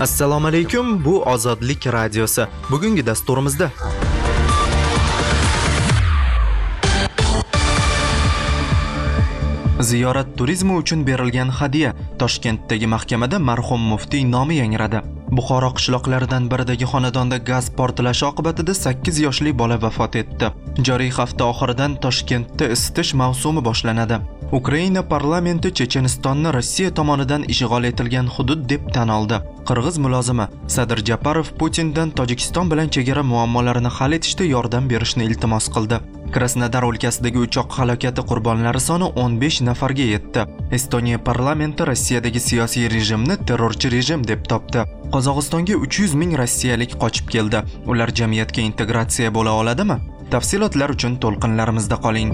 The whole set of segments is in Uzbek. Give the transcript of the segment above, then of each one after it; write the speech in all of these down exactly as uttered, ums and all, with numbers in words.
Assalomu alaykum, bu Ozodlik radiosi. Bugungi dasturimizda ziyorat turizmi uchun berilgan hadya. Toshkentdagi mahkamada marhum muftiy nomi yangradi. Buxoro qishloqlaridan biridagi xonadonda gaz portlashi oqibatida sakkiz yoshli bola vafot etdi. Joriy hafta oxiridan Toshkentda isitish mavsumi boshlanadi. Ukraina parlamenti Chechenistonni Rossiya tomonidan ishg'ol etilgan hudud deb tan oldi. Qirg'iz mulozimi Sadir Japarov Putindan Tojikiston bilan chegara muammolarini hal etishda yordam berishni iltimos qildi. Krasnodar o'lkasidagi uchoq halokati qurbonlari soni o'n besh nafarga yetdi. Estoniya parlamenti Rossiyadagi siyosiy rejimni terrorchi rejim deb topdi. Qozog'istonga uch yuz ming rossiyalik qochib keldi. Ular jamiyatga integratsiya bo'la oladimi? Tafsilotlar uchun to'lqinlarimizda qoling.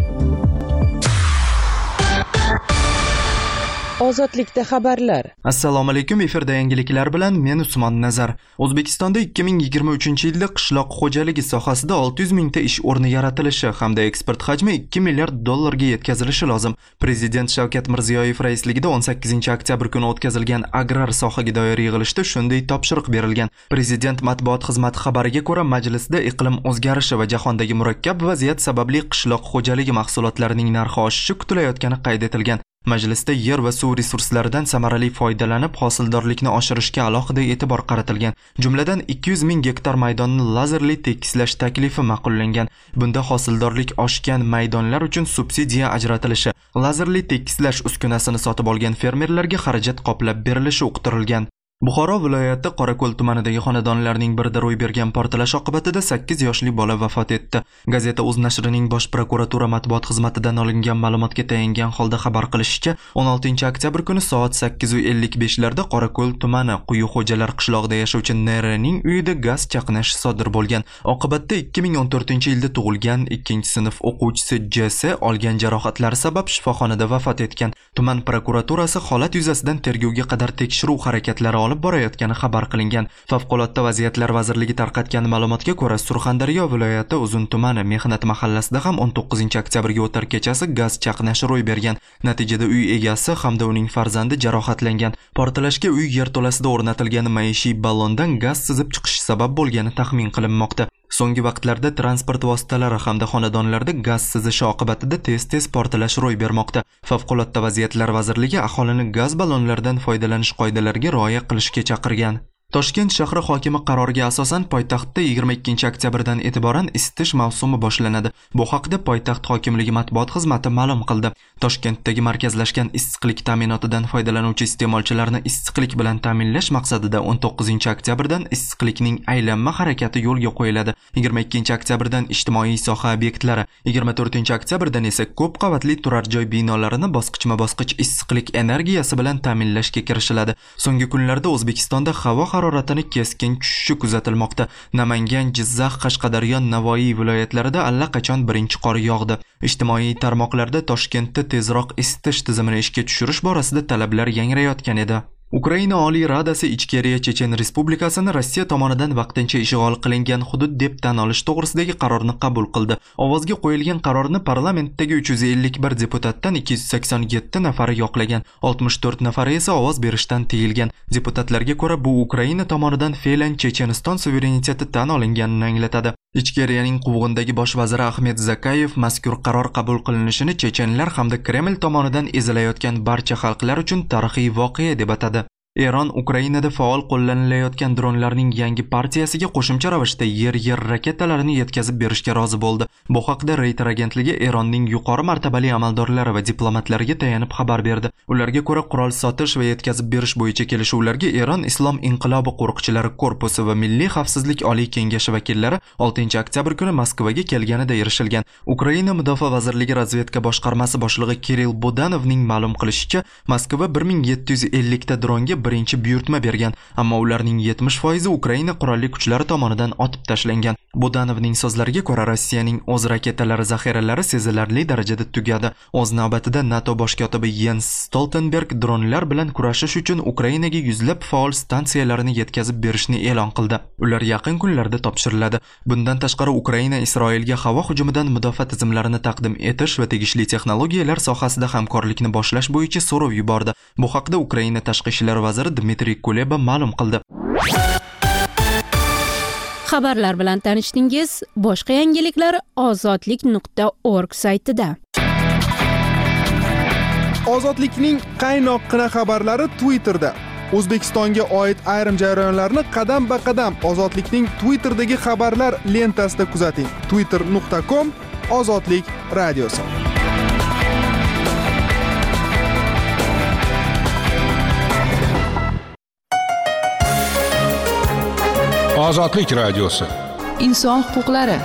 Ozodlikda xabarlar. Assalomu alaykum, efirda yangiliklar bilan men Usmon Nazar. O'zbekistonda ikki ming yigirma uchinchi yilda qishloq xo'jaligi sohasida olti yuz mingta ish o'rni yaratilishi hamda eksport hajmi ikki milliard dollarga yetkazilishi lozim. Prezident Shavkat Mirziyoyev raisligida o'n sakkizinchi oktyabr kuni o'tkazilgan agrar sohaga doir yig'ilishda shunday topshiriq berilgan. Prezident matbuot xizmati xabariga ko'ra, majlisda iqlim o'zgarishi va jahondagi murakkab vaziyat sababli qishloq xo'jaligi mahsulotlarining narxi oshishi kutilayotgani qayd etilgan. Majlisda yer va suv resurslaridan samarali foydalanib hosildorlikni oshirishga alohida e'tibor qaratilgan. Jumladan ikki yuz ming gektar maydonni lazerli tekislash taklifi ma'qullangan. Bunda hosildorlik oshgan maydonlar uchun subsidiya ajratilishi, lazerli tekislash uskunasini sotib olgan fermerlarga xarajat qoplab berilishi uqtirilgan. Buxoro viloyati Qorako'l tumanidagi xonadonlarning birida ro'y bergan portlash oqibatida sakkiz yoshli bola vafot etdi. Gazeta Uz nashrining bosh prokuratura matbuot xizmatidan olingan ma'lumotga tayangan holda xabar qilishicha, o'n oltinchi oktyabr kuni soat sakkiz ellik besh larda Qorako'l tumani Quyuxo'jalar qishlog'ida yashovchi N R'ning uyida gaz chaqnashi sodir bo'lgan. Oqibatda ikki ming o'n to'rtinchi yilda tug'ilgan ikkinchi sinf o'quvchisi J S olgan jarohatlari sabab shifoxonada vafot etgan. Tuman prokuraturasi holat yuzasidan tergovga qadar tekshiruv harakatlari olib borayotgani xabar qilingan. Favqulodda vaziyatlar vazirligi tarqatgan ma'lumotga ko'ra, Surxondaryo viloyati Uzun tumani Mehnat mahallasida ham o'n to'qqizinchi oktyabrga o'tar kechasi gaz chaqnashi ro'y bergan. Natijada uy egasi hamda uning farzandi jarohatlangan. Portlashga uy yerto'lasida o'rnatilgan maishiy ballondan gaz sizib chiqishi sabab bo'lgani taxmin qilinmoqda. So'nggi vaqtlarda transport vositalari hamda xonadonlarda gaz sizishi oqibatida tez-tez portlash ro'y bermoqda. Favqulodda vaziyatlar vazirligi aholini gaz ballonlaridan foydalanish qoidalariga rioya qilishga chaqirgan. Toshkent shahri hokimi qaroriga asosan poytaxtda yigirma ikkinchi oktyabrdan e'tiboran isitish mavsumi boshlanadi. Bu haqda poytaxt hokimligi matbuot xizmati ma'lum qildi. Toshkentdagi markazlashgan issiqlik ta'minotidan foydalanuvchi iste'molchilarni issiqlik bilan ta'minlash maqsadida o'n to'qqizinchi oktyabrdan issiqlikning aylanma harakati yo'lga qo'yiladi. yigirma ikkinchi oktyabrdan ijtimoiy soha obyektlari, yigirma to'rtinchi oktyabrdan esa ko'p qavatli turar joy binolarini bosqichma-bosqich issiqlik energiyasi bilan ta'minlashga kirishiladi. So'nggi kunlarda O'zbekistonda havo haroratini keskin tushishi kuzatilmoqda. Namangan, Jizzax, Qashqadaryo, Navoiy viloyatlarida allaqachon birinchi qor yog'di. Ijtimoiy tarmoqlarda Toshkentda tezroq isitish tizimini ishga tushirish borasida talablar yangrayotgan edi. Ukraina Oliy Radasi Ichkeriya Chechen Respublikasini Rossiya tomonidan vaqtincha ishg'ol qilingan hudud deb tan olish to'g'risidagi qarorni qabul qildi. Ovozga qo'yilgan qarorni parlamentdagi uch yuz ellik bir deputatdan ikki yuz sakson yetti nafari yoqlagan, oltmish to'rt nafari esa ovoz berishdan tiyilgan. Deputatlarga ko'ra, bu Ukraina tomonidan fe'lan Checheniston suvereniteti tan olinganini anglatadi. Ichkeriyaning quvg'indagi bosh vaziri Ahmet Zakayev mazkur qaror qabul qilinishini chechenlar hamda Kreml tomonidan ezilayotgan barcha xalqlar uchun tarixiy voqea deb atadi. Eron Ukrainada faol qo'llanilayotgan dronlarning yangi partiyasiga qo'shimcha ravishda yer-yer raketalarini yetkazib berishga rozi bo'ldi. Bu haqda Reuters agentligi Eronning yuqori martabali amaldorlari va diplomatlariga tayanib xabar berdi. Ularga ko'ra, qurol sotish va yetkazib berish bo'yicha kelishuvlarga Eron Islom inqilobi qo'riqchilari korpusi va Milliy xavfsizlik oliy kengashi vakillari oltinchi oktyabr kuni Moskvaga kelganida erishilgan. Ukraina Mudofaa vazirligi razvedka boshqarmasi boshlig'i Kirill Budanovning ma'lum qilishicha, Moskva bir ming yetti yuz ellik ta dronga birinchi buyurtma bergan, ammo ularning yetmish foizi Ukraina qurolli kuchlari tomonidan otib tashlangan. Budanovning so'zlariga ko'ra, Rossiyaning o'z raketalari zaxiralari sezilarli darajada tugadi. O'z navbatida NATO bosh kotibi Jens Stoltenberg dronlar bilan kurashish uchun Ukrainaga yuzlab faol stansiyalarini yetkazib berishni e'lon qildi. Ular yaqin kunlarda topshiriladi. Bundan tashqari, Ukraina Isroilga havo hujumidan mudofaa tizimlarini taqdim etish va tegishli texnologiyalar sohasida hamkorlikni boshlash bo'yicha so'rov yubordi. Bu haqda Ukraina tashqi ishlar vaziri Dmitriy Kuleba ma'lum qildi. Xabarlar bilan tanishdingiz. Boshqa yangiliklar ozodlik nuqta org saytida. Ozodlikning qaynoqqina xabarlari Twitterda. O'zbekistonga oid ayrim jarayonlarni qadam-ba-qadam Ozodlikning Twitterdagi xabarlar lentasida kuzating. twitter nuqta com Ozodlik radiosi. Ozodlik radiosi. Inson huquqlari.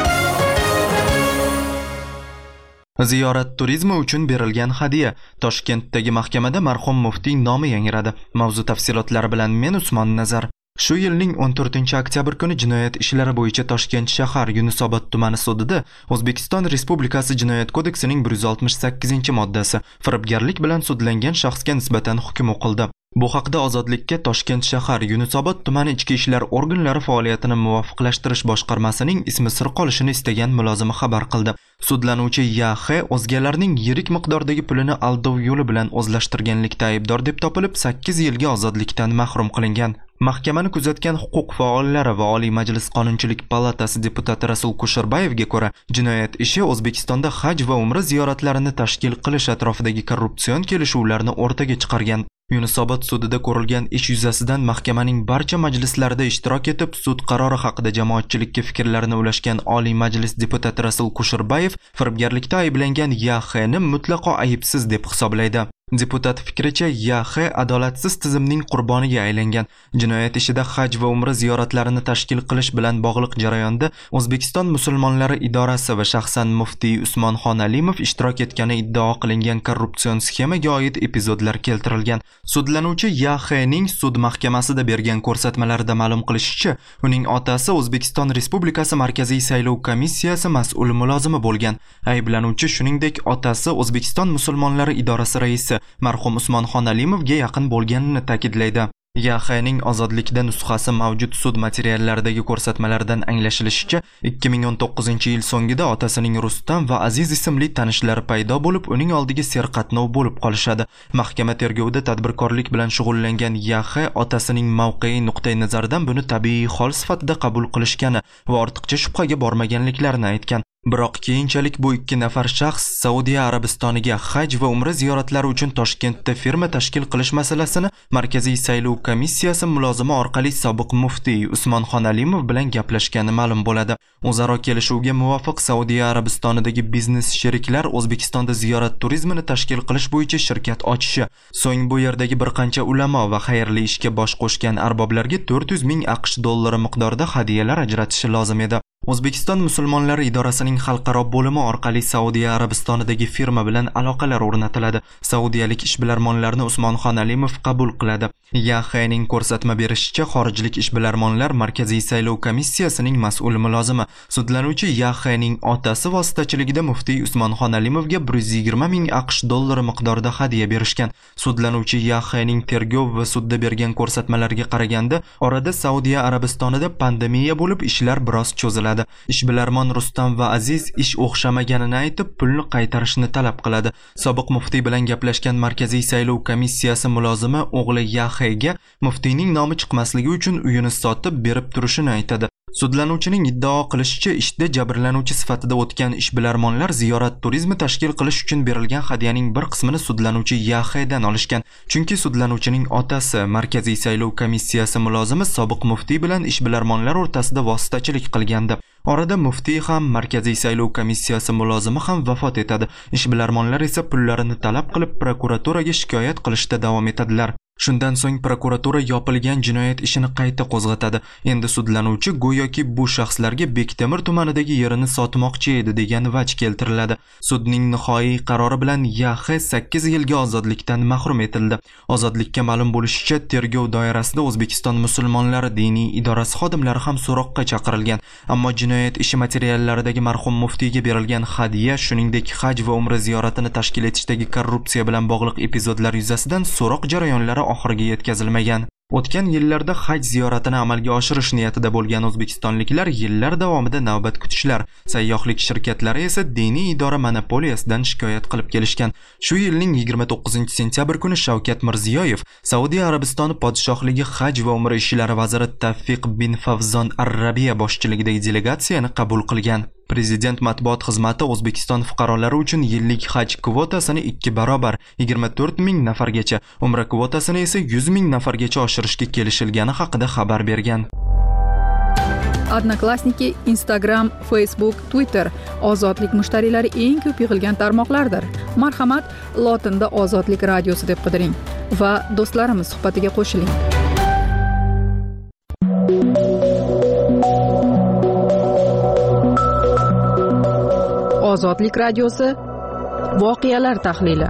Ziyorat turizmi uchun berilgan hadiya. Toshkentdagi mahkamada marhum muftiy nomi yangradi. Mavzu tafsilotlari bilan men Usmon Nazar. Shu yilning o'n to'rtinchi oktyabr kuni jinoyat ishlari bo'yicha Toshkent shahar Yunusobod tumani sudida O'zbekiston Respublikasi Jinoyat kodeksining bir yuz oltmish sakkizinchi moddasi firibgarlik bilan sudlangan shaxsga nisbatan hukm o'qildi. Bu haqda Ozodlikka Toshkent shahar Yunusobod tumani ichki ishlar organlari faoliyatini muvofiqlashtirish boshqarmasining ismi sir qolishini istagan mulozimi xabar qildi. Sudlanuvchi Ya X o'zgalarning yirik miqdordagi pulini aldov yo'li bilan o'zlashtirganlikda aybdor deb topilib sakkiz yilga ozodlikdan mahrum qilingan. Mahkamani kuzatgan huquq faollari va Oliy Majlis Qonunchilik palatasi deputati Rasul Kusherbayevga ko'ra, jinoyat ishi O'zbekistonda haj va umra ziyoratlarini tashkil qilish atrofidagi korrupsion kelishuvlarni o'rtaga chiqargan. Yunusobod sudida ko'rilgan ish yuzasidan mahkamaning barcha majlislarida ishtirok etib, sud qarori haqida jamoatchilikka fikrlarini ulashgan Oliy Majlis deputati Rasul Kusherbayev firibgarlikda ayblangan Ya X'ni mutlaqo aybsiz deb hisoblaydi. Deputat fikricha, Ya X adolatsiz tizimning qurboniga aylangan. Jinoyat ishida haj va umra ziyoratlarini tashkil qilish bilan bog'liq jarayonda O'zbekiston musulmonlari idorasi va shaxsan muftiy Usmonxon Alimov ishtirok etgani iddao qilingan korrupsion sxemaga oid epizodlar keltirilgan. Sudlanuvchi Ya X'ning sud mahkamasida bergan ko'rsatmalarida ma'lum qilishicha, uning otasi O'zbekiston Respublikasi Markaziy saylov komissiyasi mas'ul mulozimi bo'lgan. Ayblanuvchi shuningdek otasi O'zbekiston musulmonlari idorasi raisi marhum Usmonxon Alimovga yaqin bo'lganini ta'kidlaydi. Ya X'ning ozodlikda nusxasi mavjud sud materiallaridagi ko'rsatmalardan anglashilishicha, ikki ming o'n to'qqizinchi yil so'ngida otasining Rustam va Aziz ismli tanishlari paydo bo'lib, uning oldiga serqatnov bo'lib qolishadi. Mahkama tergovida tadbirkorlik bilan shug'ullangan Ya X otasining mavqei nuqtai nazaridan buni tabiiy hol sifatida qabul qilishgani va ortiqcha shubhaga bormaganliklarini aytgan. Biroq keyinchalik bu ikki nafar shaxs Saudiya Arabistoniga haj va umra ziyoratlari uchun Toshkentda firma tashkil qilish masalasini Markaziy saylov komissiyasi mulozimi orqali sobiq muftiy Usmonxon Alimov bilan gaplashgani ma'lum bo'ladi. O'zaro kelishuvga muvofiq Saudiya Arabistonidagi biznes sheriklar O'zbekistonda ziyorat turizmini tashkil qilish bo'yicha shirkat ochishi, so'ng bu yerdagi bir qancha ulamo va xayrli ishga bosh qo'shgan arboblarga to'rt yuz ming AQSh dollari miqdorida hadiyalar ajratishi lozim edi. O'zbekiston musulmonlari idorasining xalqaro bo'limi orqali Saudiya Arabistonidagi firma bilan aloqalar o'rnatiladi. Saudiyalik ishbilarmonlarni Usmonxon Alimov qabul qiladi. Ya X'ning ko'rsatma berishicha, xorijlik ishbilarmonlar Markaziy saylov komissiyasining mas'ul mulozimi. Sudlanuvchi Ya X'ning otasi vositachiligida muftiy Usmonxon Alimovga bir yuz yigirma ming AQSh dollari miqdorida hadiya berishgan. Sudlanuvchi Ya X'ning tergov va sudda bergan ko'rsatmalariga qaraganda, orada Saudiya Arabistonida pandemiya bo'lib, ishlar biroz cho'ziladi. Ishbilarmon Rustam va Aziz ish o'xshamaganini aytib, pulni qaytarishni talab qiladi. Sobiq muftiy bilan gaplashgan Markaziy saylov komissiyasi mulozimi o'g'li Ya X'ga muftiyning nomi chiqmasligi uchun uyini sotib berib turishini aytadi. Sudlanuvchining iddao qilishicha, ishda jabrlanuvchi sifatida o'tgan ishbilarmonlar ziyorat turizmi tashkil qilish uchun berilgan hadiyaning bir qismini sudlanuvchi Ya X'dan olishgan. Chunki sudlanuvchining otasi Markaziy saylov komissiyasi mulozimi sobiq muftiy bilan ishbilarmonlar o'rtasida vositachilik qilgandi. Orada muftiy ham, Markaziy saylov komissiyasi mulozimi ham vafot etadi. Ishbilarmonlar esa pullarini talab qilib prokuraturaga shikoyat qilishda davom etadilar. Shundan so'ng prokuratura yopilgan jinoyat ishini qayta qo'zg'atadi. Endi sudlanuvchi go'yoki bu shaxslarga Bektemir tumanidagi yerini sotmoqchi edi degan vaj keltiriladi. Sudning nihoyiy qarori bilan Ya X sakkiz yilga ozodlikdan mahrum etildi. Ozodlikka ma'lum bo'lishicha, tergov doirasida O'zbekiston musulmonlari diniy idorasi xodimlari ham so'roqqa chaqirilgan. Ammo jinoyat ishi materiallaridagi marhum muftiyga berilgan hadiya, shuningdek haj va umra ziyoratini tashkil etishdagi korrupsiya bilan bog'liq epizodlar yuzasidan so'roq jarayonlari oxiriga yetkazilmagan. O'tgan yillarda haj ziyoratini amalga oshirish niyatida bo'lgan o'zbekistonliklar yillar davomida navbat kutishlar, sayyohlik shirkatlari esa diniy idora monopoliyasidan shikoyat qilib kelishgan. Shu yilning yigirma to'qqizinchi sentyabr kuni Shavkat Mirziyoyev Saudiya Arabistoni podshohligi haj va umra ishlari vaziri Tavfiq bin Favzon Ar-Rabiya boshchiligidagi delegatsiyani qabul qilgan. Prezident matbuot xizmati O'zbekiston fuqarolari uchun yillik haj kvotasini ikki barobar yigirma to'rt ming nafargacha, umra kvotasini esa yuz ming nafargacha oshirishga kelishilgani haqida xabar bergan. Odnoklassniki, Instagram, Facebook, Twitter ozodlik mushtariylari eng ko'p yig'ilgan tarmoqlardir. Marhamat, lotinda Ozodlik radiosi deb qidiring va do'stlarimiz suhbatiga qo'shiling. Ozodlik radiosi voqealar tahlili.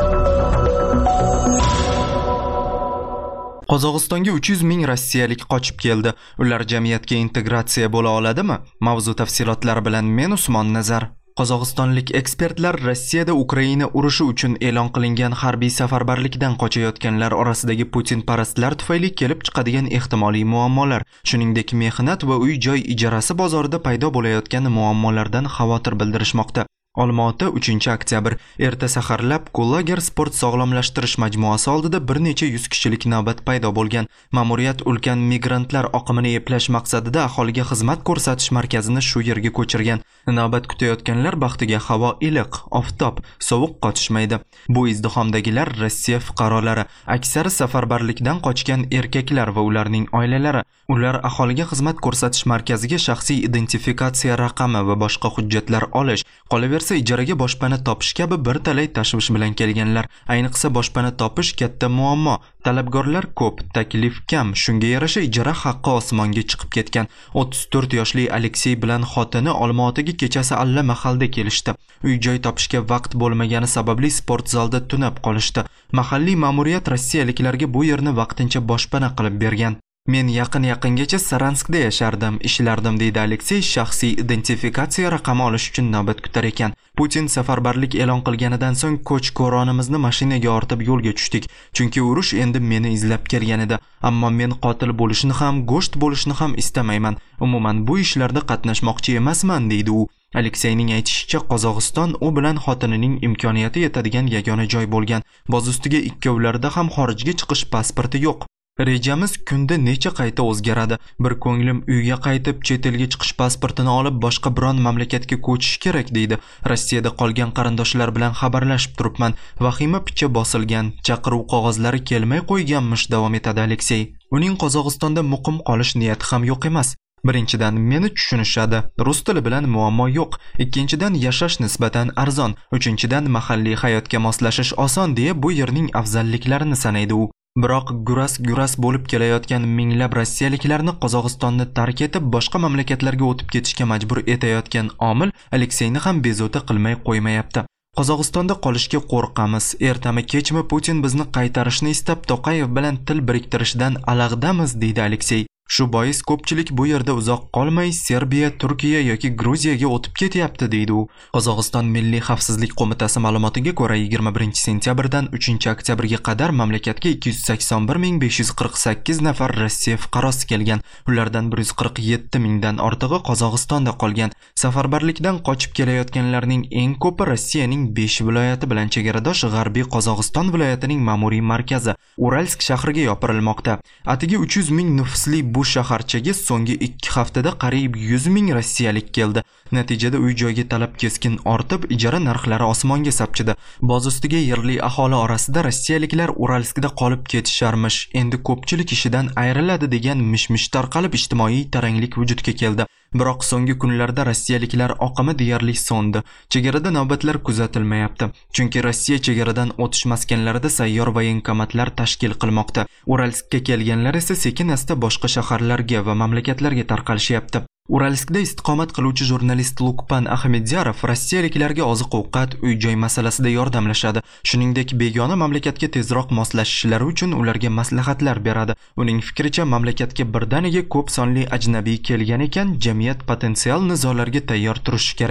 Qozog'istonga uch yuz ming rossiyalik qochib keldi. Ular jamiyatga integratsiya bo'la oladimi? Mavzu tafsilotlari bilan men Usmon Nazar. Qozog'istonlik ekspertlar Rossiyada Ukraina urushi uchun e'lon qilingan harbiy safarbarlikdan qochayotganlar orasidagi Putin parastlar tufayli kelib chiqadigan ehtimoliy muammolar, shuningdek mehnat va uy-joy ijarasi bozorida paydo bo'layotgan muammolardan xavotir bildirishmoqda. Olmaota uchinchi oktyabr erta saharlab Kulager sport sog'lomlashtirish majmuasi oldida bir necha yuz kishilik navbat paydo bo'lgan. Ma'muriyat ulkan migrantlar oqimini eplash maqsadida aholiga xizmat ko'rsatish markazini shu yerga ko'chirgan. Navbat kutayotganlar baxtiga havo iliq, oftob, sovuq qotishmaydi. Bu izdihomdagilar Rossiya fuqarolari, aksari safarbarlikdan qochgan erkaklar va ularning oilalari. Ular aholiga xizmat ko'rsatish markaziga shaxsiy identifikatsiya raqami va boshqa hujjatlar olish, qolaversa ijaraga boshpana topish kabi bir talay tashvish bilan kelganlar. Ayniqsa boshpana topish katta muammo. Talabgorlar ko'p, taklif kam. Shunga yarasha ijara haqqi osmonga chiqib ketgan. o'ttiz to'rt yoshli Aleksey bilan xotini Olmaotaga kechasi alla mahalda kelishdi. Uy-joy topishga vaqt bo'lmagani sababli sport zalda tunab qolishdi. Mahalliy ma'muriyat rossiyaliklarga bu yerni vaqtincha boshpana qilib bergan. Men yaqin-yaqingacha Saranskda yashardim, ishlardim deydi Aleksey shaxsiy identifikatsiya raqami olish uchun navbat kutar ekan. Putin safarbarlik e'lon qilganidan so'ng ko'ch-ko'ronimizni mashinaga ortib yo'lga tushdik. Chunki urush endi meni izlab kelgan edi. Ammo men qotil bo'lishni ham, go'sht bo'lishni ham istamayman. Umuman bu ishlarda qatnashmoqchi emasman, deydi u. Alekseyning aytishicha, Qozog'iston u bilan xotinining imkoniyati yetadigan yagona joy bo'lgan. Boz ustiga ikkovlarida ham xorijga chiqish pasporti yo'q. Rejamiz kunda necha qayta o'zgaradi. Bir ko'nglim uyga qaytib, chet elga chiqish pasportini olib, boshqa biron mamlakatga ko'chish kerak, deydi. Rossiyada qolgan qarindoshlar bilan xabarlashib turibman. Vahima picha bosilgan, chaqiruv qog'ozlari kelmay qo'yganmish, davom etadi Aleksey. Uning Qozog'istonda muqim qolish niyati ham yo'q emas. Birinchidan, meni tushunishadi. Rus tili bilan muammo yo'q. Ikkinchidan, yashash nisbatan arzon. Uchinchidan, mahalliy hayotga moslashish oson deya bu yerning afzalliklarini sanaydi u. Biroq guras-guras bo'lib kelayotgan minglab rossiyaliklarni Qozog'istonni tark etib boshqa mamlakatlarga o'tib ketishga majbur etayotgan omil Alekseyni ham bezovta qilmay qo'ymayapti. Qozog'istonda qolishga qo'rqamiz. Ertami kechmi Putin bizni qaytarishni istab Toqayev bilan til biriktirishdan alag'damiz, deydi Aleksey. Shu bois ko'pchilik bu yerda uzoq qolmay Serbiya, Turkiya yoki Gruziyaga o'tib ketyapti, deydi u. Qozog'iston Milliy xavfsizlik qo'mitasi ma'lumotiga ko'ra yigirma birinchi sentyabrdan uchinchi oktyabrga qadar mamlakatga ikki yuz sakson bir ming besh yuz qirq sakkiz nafar Rossiya fuqarosi kelgan. Ulardan bir yuz qirq yetti mingdan ortig'i Qozog'istonda qolgan. Safarbarlikdan qochib kelayotganlarning eng ko'pi Rossiyaning besh viloyati bilan chegaradosh G'arbiy Qozog'iston viloyatining ma'muriy markazi Uralsk shahriga yopirilmoqda. Atigi uch yuz ming nufusli bu shaharchaga so'nggi ikki haftada qariyb yuz ming rossiyalik keldi. Natijada uy-joyga talab keskin ortib, ijara narxlari osmonga sapchidi. Boz ustiga yerli aholi orasida rossiyaliklar Uralskda qolib ketisharmish, endi ko'pchilik ishidan ayriladi degan mish-mish tarqalib ijtimoiy taranglik vujudga keldi. Biroq so'nggi kunlarda rossiyaliklar oqimi deyarli so'ndi. Chegarada navbatlar kuzatilmayapti. Chunki Rossiya chegaradan o'tish maskanlarida sayyor voyenkomatlar tashkil qilmoqda. Uralskka kelganlar esa sekin-asta boshqa shaharlarga va mamlakatlarga tarqalishyapti. Uralskda istiqomat qiluvchi jurnalist Lukpan Ahmedyarov rossiyaliklarga oziq-ovqat, uy-joy masalasida yordamlashadi. Shuningdek, begona mamlakatga tezroq moslashishlari uchun ularga maslahatlar beradi. Uning fikricha, mamlakatga birdaniga ko'p sonli ajnabiy kelgan ekan, jamiyat potensial nizolarga tayyor turishi kerak.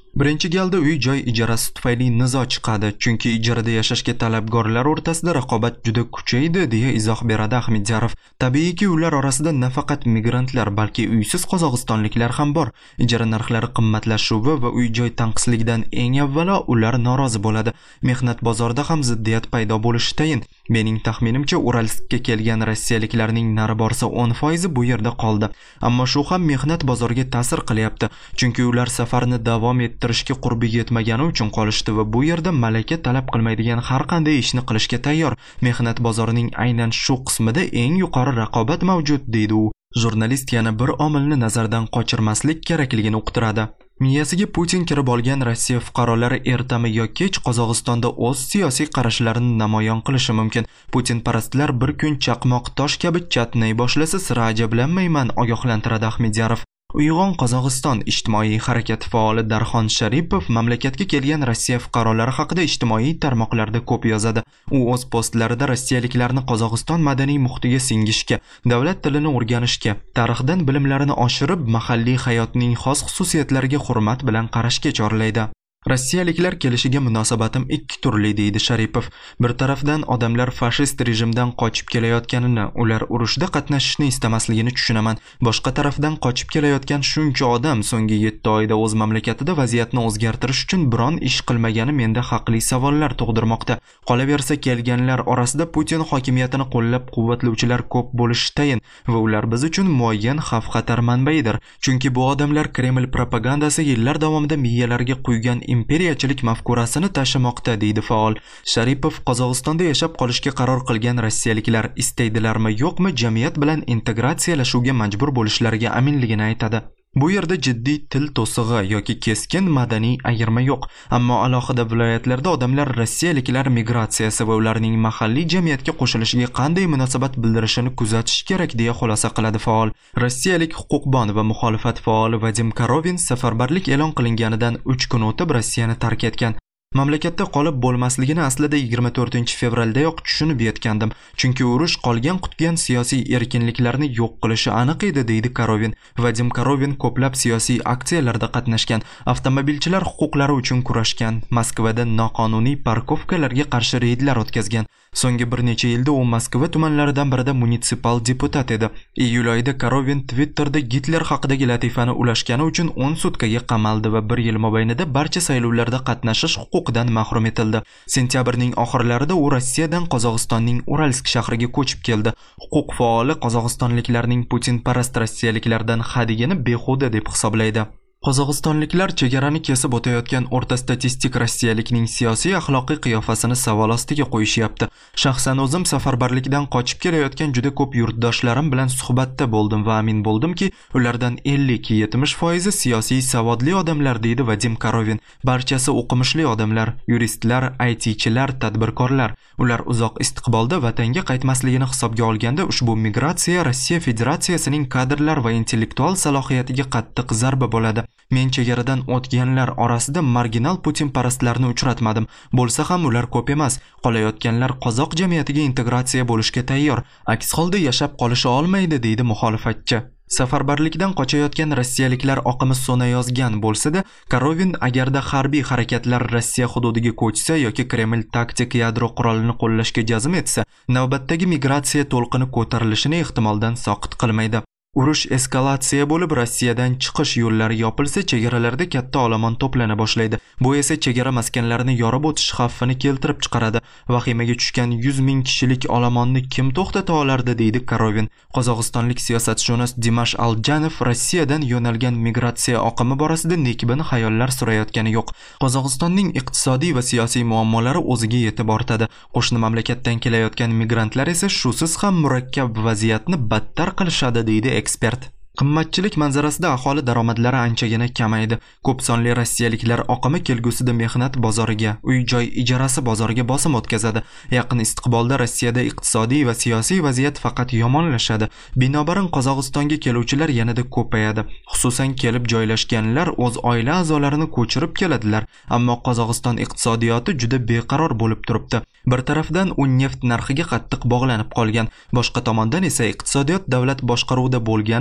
Birinchi galda uy-joy ijarasi tufayli nizo chiqadi, chunki ijarada yashashga talabgorlar o'rtasida raqobat juda kuchaydi, deya izoh beradi Ahmedjarov. Tabiiyki, ular orasida nafaqat migrantlar, balki uysiz qozog'istonliklar ham bor. Ijara narxlari qimmatlashuvi va uy-joy tanqisligidan eng avvalo ular norozi bo'ladi. Mehnat bozorida ham ziddiyat paydo bo'lishi tayin. Mening taxminimcha, Uralskka kelgan rossiyaliklarning nari borsa o'n foizi bu yerda qoldi. Ammo shu ham mehnat bozoriga ta'sir qilyapti, chunki ular safarni davom ettirishga qurbi yetmagani uchun qolishdi va bu yerda malaka talab qilmaydigan har qanday ishni qilishga tayyor. Mehnat bozorining aynan shu qismida eng yuqori raqobat mavjud, deydi u. Jurnalist yana bir omilni nazardan qochirmaslik kerakligini uqtiradi. Miyasiga Putin kirib olgan Rossiya fuqarolari ertami yo kech Qozog'istonda o'z siyosiy qarashlarini namoyon qilishi mumkin. Putin parastlar bir kun chaqmoq tosh kabi chatnay boshlasa sira ajablanmayman, ogohlantiradi Ahmedjarov. Uyg'on Qozog'iston ijtimoiy harakati faoli Darxon Sharipov mamlakatga kelgan Rossiya fuqarolari haqida ijtimoiy tarmoqlarda ko'p yozadi. U o'z postlarida rossiyaliklarni Qozog'iston madaniy muhitiga singishga, davlat tilini o'rganishga, tarixdan bilimlarini oshirib, mahalliy hayotning xos xususiyatlariga hurmat bilan qarashga chorlaydi. Rossiyaliklar kelishiga munosabatim ikki turli, deydi Sharipov. Bir tarafdan odamlar fashist rejimdan qochib kelayotganini, ular urushda qatnashishni istamasligini tushunaman. Boshqa tarafdan qochib kelayotgan shuncha odam so'nggi yetti oyda o'z mamlakatida vaziyatni o'zgartirish uchun biron ish qilmagani menda haqli savollar tug'dirmoqda. Qolaversa, kelganlar orasida Putin hokimiyatini qo'llab-quvvatlovchilar ko'p bo'lishi tayin va ular biz uchun muayyan xavf-xatar manbaidir. Chunki bu odamlar Kreml propagandasi yillar davomida miyalarga quygan imperiyachilik mafkurasini tashamoqda, deydi faol. Sharipov Qozog'istonda yashab qolishga qaror qilgan rossiyaliklar istaydilarmi yo'qmi jamiyat bilan integratsiyalashuvga majbur bo'lishlariga aminligini aytadi. Bu yerda jiddiy til to'sig'i yoki keskin madaniy ayirma yo'q, ammo alohida viloyatlarda odamlar rossiyaliklar migratsiyasi va ularning mahalliy jamiyatga qo'shilishiga qanday munosabat bildirishini kuzatish kerak, deya xulosa qiladi faol. Rossiyalik huquqbon va muxolifat faoli Vadim Korovin safarbarlik e'lon qilinganidan uch kun o'tib Rossiyani tark etgan. Mamlakatda qolib bo'lmasligini aslida yigirma to'rtinchi fevraldayoq tushunib yetgandim, chunki urush qolgan qutgan siyosiy erkinliklarni yo'q qilishi aniq edi, deydi Korovin. Vadim Korovin ko'plab siyosiy aksiyalarda qatnashgan, avtomobilchilar huquqlari uchun kurashgan, Moskvada noqonuniy parkovkalarga qarshi reydlar o'tkazgan. So'nggi bir necha yilda u Moskva tumanlaridan birida munitsipal deputat edi. Iyul oyida Korovin Twitterda Gitler haqidagi latifani ulashgani uchun o'n sutkaga qamaldi va bir yil mobaynida barcha saylovlarda qatnashish huquqidan mahrum etildi. Sentyabrning oxirlarida u Rossiyadan Qozog'istonning Uralsk shahriga ko'chib keldi. Huquq faoli qozog'istonliklarning Putin parast rossiyaliklardan hadigini behuda deb hisoblaydi. Qozog'istonliklar chegarani kesib o'tayotgan o'rta statistik rossiyalikning siyosiy axloqiy qiyofasini savol ostiga qo'yishyapti. Shaxsan o'zim safarbarlikdan qochib kelayotgan juda ko'p yurtdoshlarim bilan suhbatda bo'ldim va amin bo'ldimki, ulardan ellik yetmish foizi siyosiy savodli odamlar, deydi Vadim Korovin. Barchasi o'qimishli odamlar, yuristlar, I T'chilar, tadbirkorlar. Ular uzoq istiqbolda vatanga qaytmasligini hisobga olganda ushbu migratsiya Rossiya Federatsiyasining kadrlar va intellektual salohiyatiga qattiq zarba bo'ladi. Men chegaradan o'tganlar orasida marginal Putin parastlarni uchratmadim. Bo'lsa ham ular ko'p emas. Qolayotganlar qozoq jamiyatiga integratsiya bo'lishga tayyor. Aks holda yashab qolish olmaydi, deydi muxolifatchi. Safarbarlikdan qochayotgan rossiyaliklar oqimi so'nayozgan bo'lsa-da, Korovin agarda harbiy harakatlar Rossiya hududiga ko'chsa yoki Kreml taktik yadro qurolini qo'llashga jazm etsa, navbatdagi migratsiya to'lqini ko'tarilishini ehtimoldan soqit qilmaydi. Urush eskalatsiya bo'lib Rossiyadan chiqish yo'llari yopilsa, chegaralarda katta olomon to'plana boshlaydi. Bu esa chegara maskanlarini yorib o'tish xavfini keltirib chiqaradi. Vahimaga tushgan yuz ming kishilik olomonni kim to'xtata olardi, deydi Korovin. Qozog'istonlik siyosatshunos Dimash Aljanov Rossiyadan yo'nalgan migratsiya oqimi borasida nekbin xayollar surayotgani yo'q. Qozog'istonning iqtisodiy va siyosiy muammolari o'ziga yetib ortadi. Qo'shni mamlakatdan kelayotgan migrantlar esa shusiz ham murakkab vaziyatni battar qilishadi, deydi ekspert. Qimmatchilik manzarasida aholi daromadlari anchagina kamaydi. Ko'p sonli rossiyaliklar oqimi kelgusida mehnat bozoriga, uy-joy ijarasi bozoriga bosim o'tkazadi. Yaqin istiqbolda Rossiyada iqtisodiy va siyosiy vaziyat faqat yomonlashadi. Binobarin Qozog'istonga keluvchilar yanada ko'payadi. Xususan kelib joylashganlar o'z oila a'zolarini ko'chirib keladilar, ammo Qozog'iston iqtisodiyoti juda beqaror bo'lib turibdi. Bir tarafdan u neft narxiga qattiq bog'lanib qolgan, boshqa tomondan esa iqtisodiyot davlat boshqaruvida bo'lgani uning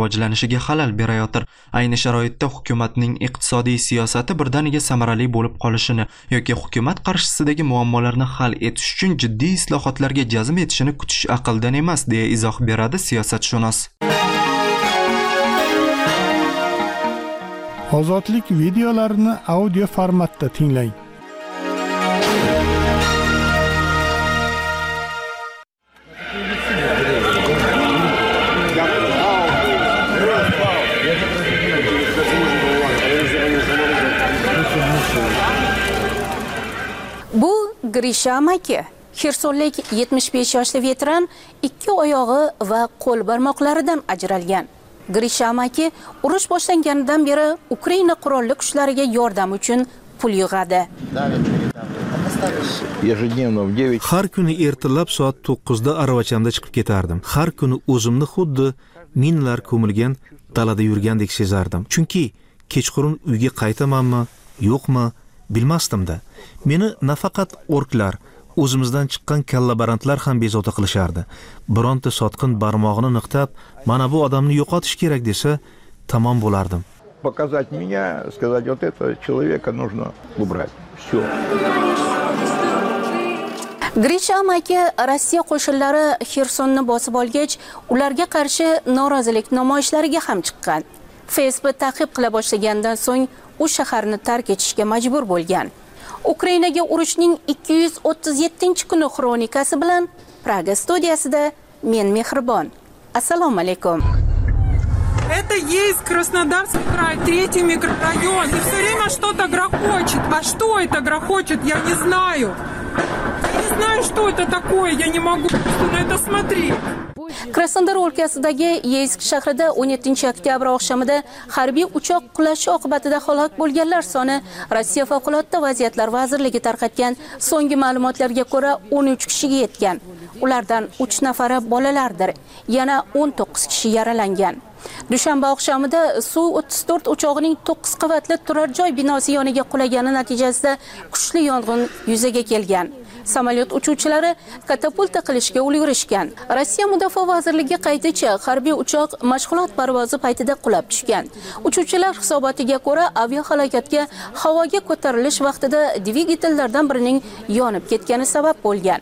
rivojlanishiga xalal berayotir. Ayni sharoitda hukumatning iqtisodiy siyosati birdaniga samarali bo'lib qolishini yoki hukumat qarshisidagi muammolarni hal etish uchun jiddiy islohotlarga jazm etishini kutish aqldan emas, deya izoh beradi siyosatshunos. Ozodlik videolarini audio formatda tinglang. Bu Grisha Amaki, Xersonlik yetmish besh yoshli veteran ikki oyog'i va qo'l barmoqlaridan ajralgan. Grisha Amaki urush boshlanganidan beri Ukraina qurolli kuchlariga yordam uchun pul yig'adi. Har kuni ertalab soat to'qqizda aravachamda chiqib ketardim. Har kuni o'zimni xuddi minalar ko'milgan dalada yurgandek sezardim. Chunki kechqurun uyga qaytamanmi, yo'qmi bilmasdim-da. Meni nafaqat orklar, o'zimizdan chiqqan kallabarantlar ham bezovta qilishardi. Bironta sotqin barmog'ini niqtab, mana bu odamni yo'qotish kerak desa, tamom bo'lardim. Показать меня, сказать, вот этого человека нужно убрать. Всё. Grisha Amaki Rossiya qo'shinlari Xersonni bosib olgach, ularga qarshi norozilik namoyishlariga ham chiqqan. Facebook ta'qib qila boshlagandan so'ng u shaharni tark etishga majbur bo'lgan. Ukrainaga urushning ikki yuz o'ttiz yettinchi kuni xronikasi bilan Praga studiyasida men Mehribon. Assalomu alaykum. Это есть Краснодарский край, третий микрорайон. И все время что-то грохочет. А что это грохочет, я не знаю. Я не знаю, что это такое, я не могу на это смотреть. Krasnodar o'lkasidagi Yeysk shahrida o'n yettinchi oktyabr oqshomida harbiy uchoq qulashi oqibatida halok bo'lganlar soni Rossiya favqulodda vaziyatlar vazirligi tarqatgan so'nggi ma'lumotlarga ko'ra o'n uch kishiga yetgan. Ulardan uch nafari bolalardir. Yana o'n to'qqiz kishi yaralangan. Dushanba oqshomida Suv o'ttiz to'rt uchog'ining to'qqiz qavatli turar joy binosi yoniga qulagani natijasida kuchli yong'in yuzaga kelgan. Samolyot uchuvchilari katapulta qilishga ulgurishgan. Rossiya Mudofaa vazirligi qayticha harbiy uchoq mashg'ulot parvozi paytida qulab tushgan. Uchuvchilar hisobotiga ko'ra aviahalokatga havoga ko'tarilish vaqtida dvigatellardan birining yonib ketgani sabab bo'lgan.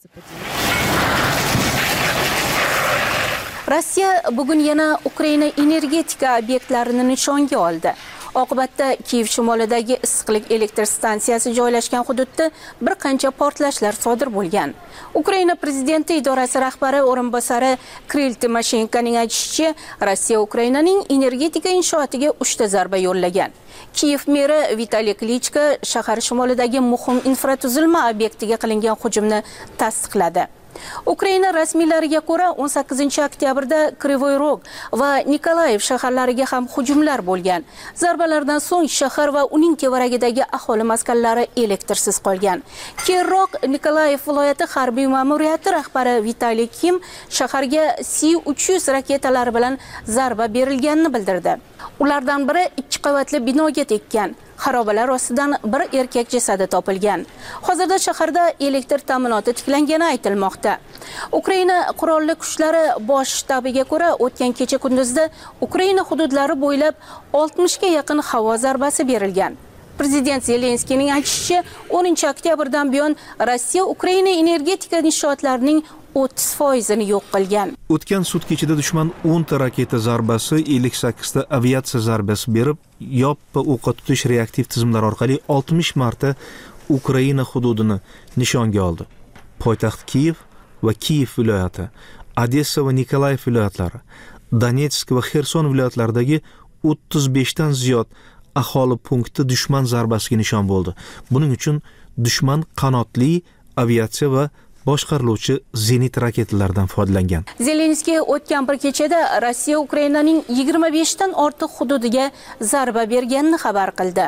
Rossiya bugun yana Ukraina energetika obyektlarini nishonga oldi. Oqibatda Kiyev shimolidagi issiqlik elektr stansiyasi joylashgan hududda bir qancha portlashlar sodir bo'lgan. Ukraina prezidenti idorasi rahbari o'rinbosari Kirill Timoshenkoning aytishicha, Rossiya Ukrainaning energetika inshootiga uchta zarba yo'llagan. Kiyev meri Vitaliy Klichko shahar shimolidagi muhim infratuzilma obyektiga qilingan hujumni tasdiqladi. Ukraina rasmiylariga ko'ra o'n sakkizinchi oktyabrda Krivoy Rog va Nikolayev shaharlariga ham hujumlar bo'lgan. Zarbalardan so'ng shahar va uning tevaragidagi aholi maskanlari elektrsiz qolgan. Keyinroq Nikolayev viloyati harbiy ma'muriyati rahbari Vitaliy Kim shaharga S uch yuz raketalari bilan zarba berilganini bildirdi. Ulardan biri ikki qavatli binoga tekkan. Xarobalar ostidan bir erkak jasadi topilgan. Hozirda shaharda elektr ta'minoti tiklangani aytilmoqda. Ukraina qurolli kuchlari bosh shtabiga ko'ra, o'tgan kecha kunduzda Ukraina hududlari bo'ylab oltmishga yaqin havo zarbasi berilgan. Prezident Zelenskiyning aytishicha, o'ninchi oktyabrdan buyon Rossiya Ukraina energetika inshootlarining o'ttiz foizini yo'q qilgan. O'tgan sud kechida dushman o'n ta raketa zarbasi, ellik sakkiz ta aviatsiya zarbasi berib, yoppa o'qqa tutish reaktiv tizimlar orqali oltmish marta Ukraina hududini nishonga oldi. Poytaxt Kiyev va Kiyev viloyati, Odessa va Nikolayev viloyatlari, Donetsk va Xerson viloyatlaridagi o'ttiz besh dan ziyod aholi punkti dushman zarbasiga nishon bo'ldi. Buning uchun dushman qanotli aviatsiya va boshqariluvchi zenit raketalardan foydalangan. Zelenskiy o'tgan bir kechada Rossiya Ukrainaning yigirma besh dan ortiq hududiga zarba berganini xabar qildi.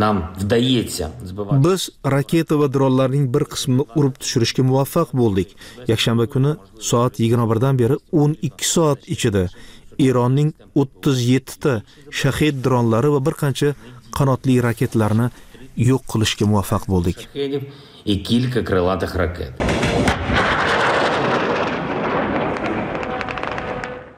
Biz raketa va dronlarning bir qismini urib tushirishga muvaffaq bo'ldik. Yakshanba kuni soat yigirma bir dan beri o'n ikki soat ichida Eronning o'ttiz yetti ta Shahid dronlari va bir qancha qanotli raketlarni yo'q qilishga muvaffaq bo'ldik.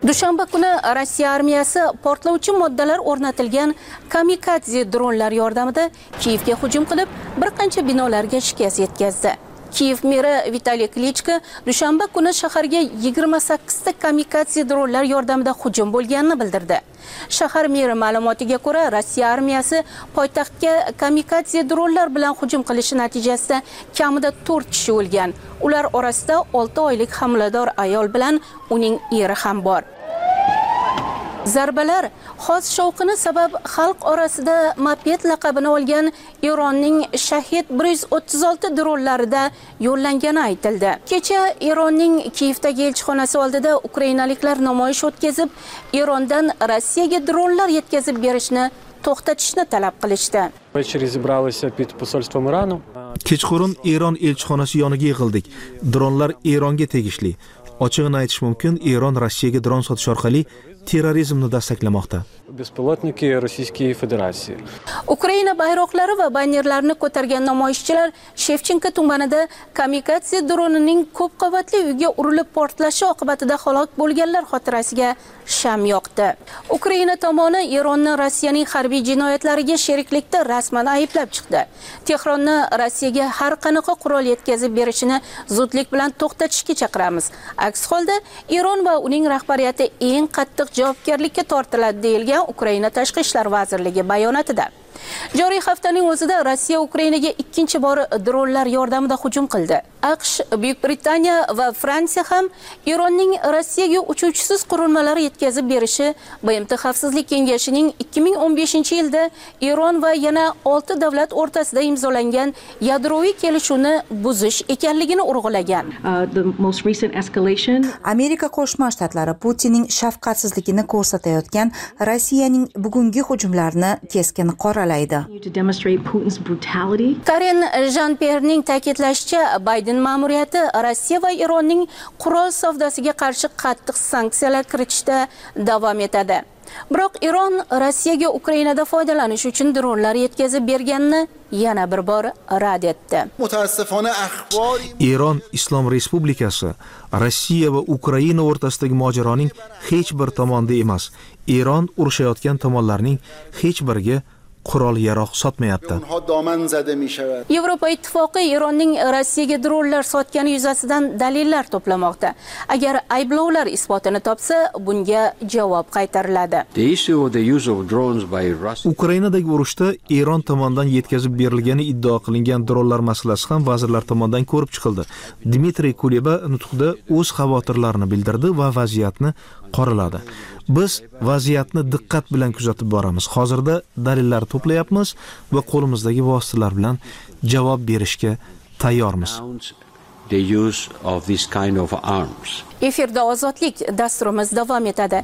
Dushanba kuni Rossiya armiyasi portlovchi moddalar o'rnatilgan kamikadze dronlar yordamida Kiyevga hujum qilib, bir qancha binolarga shikast yetkazdi. Kiyev meri Vitaliy Klichko dushanba kuni shaharga yigirma sakkizta kamikadze dronlar yordamida hujum bo'lganini bildirdi. Shahar meri ma'lumotiga ko'ra, Rossiya armiyasi poytaxtga kamikadze dronlar bilan hujum qilishi natijasida kamida to'rt kishi o'lgan. Ular orasida olti oylik homilador ayol bilan uning eri ham bor. Zarbalar xos shovqini sabab xalq orasida moped laqabini olgan Eronning Shahid bir yuz o'ttiz olti dronlarida yo'llangani aytildi. Kecha Eronning Kiyevdagi elchixonasi oldida ukrainaliklar namoyish o'tkazib, Erondan Rossiyaga dronlar yetkazib berishni to'xtatishni talab qilishdi. Kechqurun Eron elchixonasi yoniga yig'ildik. Dronlar Eronga tegishli. Ochig'ini aytish mumkin, Eron Rossiyaga dron sotish orqali terrorizmni dastaklamoqda. Bespilotniki Rossiyskiy Federatsiya. Ukraina bayroqlari va bannerlarni ko'targan namoyishchilar Shevchenko tumanida kamikadze dronining ko'p qavatli uyga urilib portlashi oqibatida halok bo'lganlar xotirasiga sham yoqdi. Ukraina tomoni Eronni Rossiyaning harbiy jinoyatlariga sheriklikda rasman ayblab chiqdi. Tehronni Rossiyaga har qanaqa qurol yetkazib berishini zudlik bilan to'xtatishga chaqiramiz. Aks holda Eron va uning rahbariyati eng qattiq javobgarlikka tortiladi deyilgan Ukraina Tashqi ishlar vazirligi bayonotida. Joriy haftaning o'zida Rossiya Ukrainaga ikkinchi bor dronlar yordamida hujum qildi. AQSh, Buyuk Britaniya va Fransiya ham Eronning Rossiyaga uchuvchisiz qurilmalar yetkazib berishi B M T Xavfsizlik kengashining ikki ming o'n beshinchi yilda Eron va yana olti davlat o'rtasida imzolangan yadroviy kelishuvni buzish ekanligini urg'ulagan. Amerika Qo'shma Shtatlari Putinning shafqatsizligini ko'rsatayotgan Rossiyaning bugungi hujumlarini keskin qoralaydi. Karen Jean-Pierre'ning ta'kidlashicha, Biden ma'muriyati Rossiya va Eronning qurol savdosiga qarshi qattiq sanksiyalar kiritishda davom etadi. Biroq Eron Rossiyaga Ukrainada foydalanish uchun dronlar yetkazib berganini yana bir bor rad etdi. Eron Islom Respublikasi Rossiya va Ukraina o'rtasidagi mojaroning hech bir tomonida emas. Eron urushayotgan tomonlarning hech biriga qurol yaroq sotmayapti. Yevropa ittifoqi Eronning Rossiyaga dronlar sotgani yuzasidan dalillar to'plamoqda. Agar ayblovlar isbotini topsa, bunga javob qaytariladi. Ukrainadagi urushda Eron tomonidan yetkazib berilgani iddao qilingan dronlar masalasi ham vazirlar tomonidan ko'rib chiqildi. Dmitriy Kuleba nutqida o'z xavotirlarini bildirdi va vaziyatni qoraladi. Biz vaziyatni diqqat bilan kuzatib boramiz. Hozirda dalillar to'playapmiz va qo'limizdagi vositalar bilan javob berishga tayyormiz. Efirda Ozodlik dasturimiz davom etadi.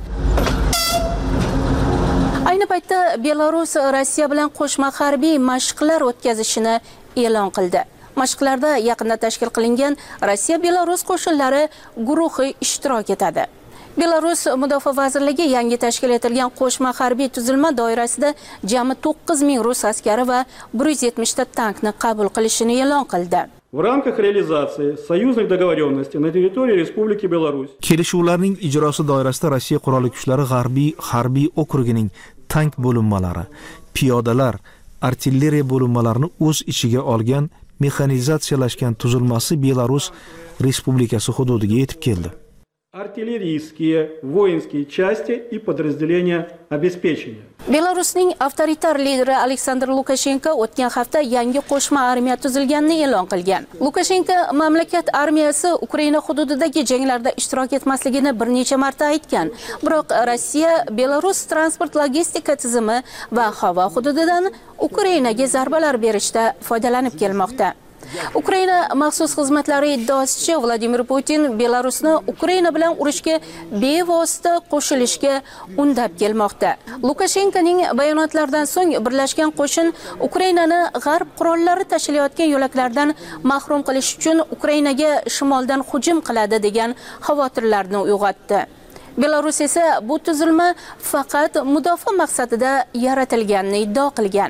Ayni paytda Belarus Rossiya bilan qo'shma harbiy mashqlar o'tkazishini e'lon qildi. Mashqlarda yaqinda tashkil qilingan Rossiya-Belarus qo'shinlari guruhi ishtirok etadi. Belarus Mudofaa vazirligi yangi tashkil etilgan qo'shma harbiy tuzilma doirasida jami to'qqiz ming rus askari va bir yuz yetmish ta tankni qabul qilishini e'lon qildi. В рамках реализации союзных договоренностей на территории Республики Беларусь. Kelishuvlarning ijrosi doirasida Rossiya qurolli kuchlari G'arbiy harbiy okrugining tank bo'linmalari, piyodalar, artilleriya bo'linmalarini o'z ichiga olgan mexanizatsiyalashgan tuzilmasi Belarus Respublikasi hududiga yetib keldi. Артиллерийские, воинские части и подразделения обеспечения. Belarusning avtoritar lideri Aleksandr Lukashenko o'tgan hafta yangi qo'shma armiya tuzilganini e'lon qilgan. Lukashenko mamlakat armiyasi Ukraina hududidagi janglarda ishtirok etmasligini bir necha marta aytgan. Biroq Rossiya Belarus transport logistika tizimi va havo hududidan Ukrainaga zarbalar berishda foydalanib kelmoqda. Ukraina maxsus xizmatlari iddaosicha Vladimir Putin Belarusni Ukraina bilan urushga bevosita qo'shilishga undab kelmoqda. Lukashenkoning bayonotlaridan so'ng birlashgan qo'shin Ukrainani g'arb qurollari tashilayotgan yo'laklardan mahrum qilish uchun Ukrainaga shimoldan hujum qiladi degan xavotirlarni uyg'otdi. Belarus esa bu tuzilma faqat mudofaa maqsadida yaratilganini iddao qilgan.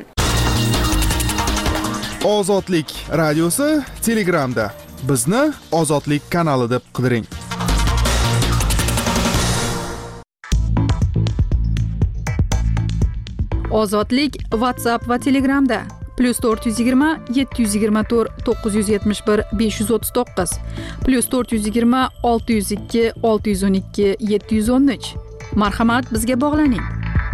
Ozodlik radiosi Telegramda. Bizni Ozodlik kanali deb qidiring. Ozodlik WhatsApp va Telegramda plus to'rt yuz yigirma yetti yuz yigirma to'rt to'qqiz yuz yetmish bir besh yuz o'ttiz to'qqiz plus to'rt yuz yigirma olti yuz ikki olti yuz o'n ikki yetti yuz o'n uch. Marhamat, bizga bog'laning.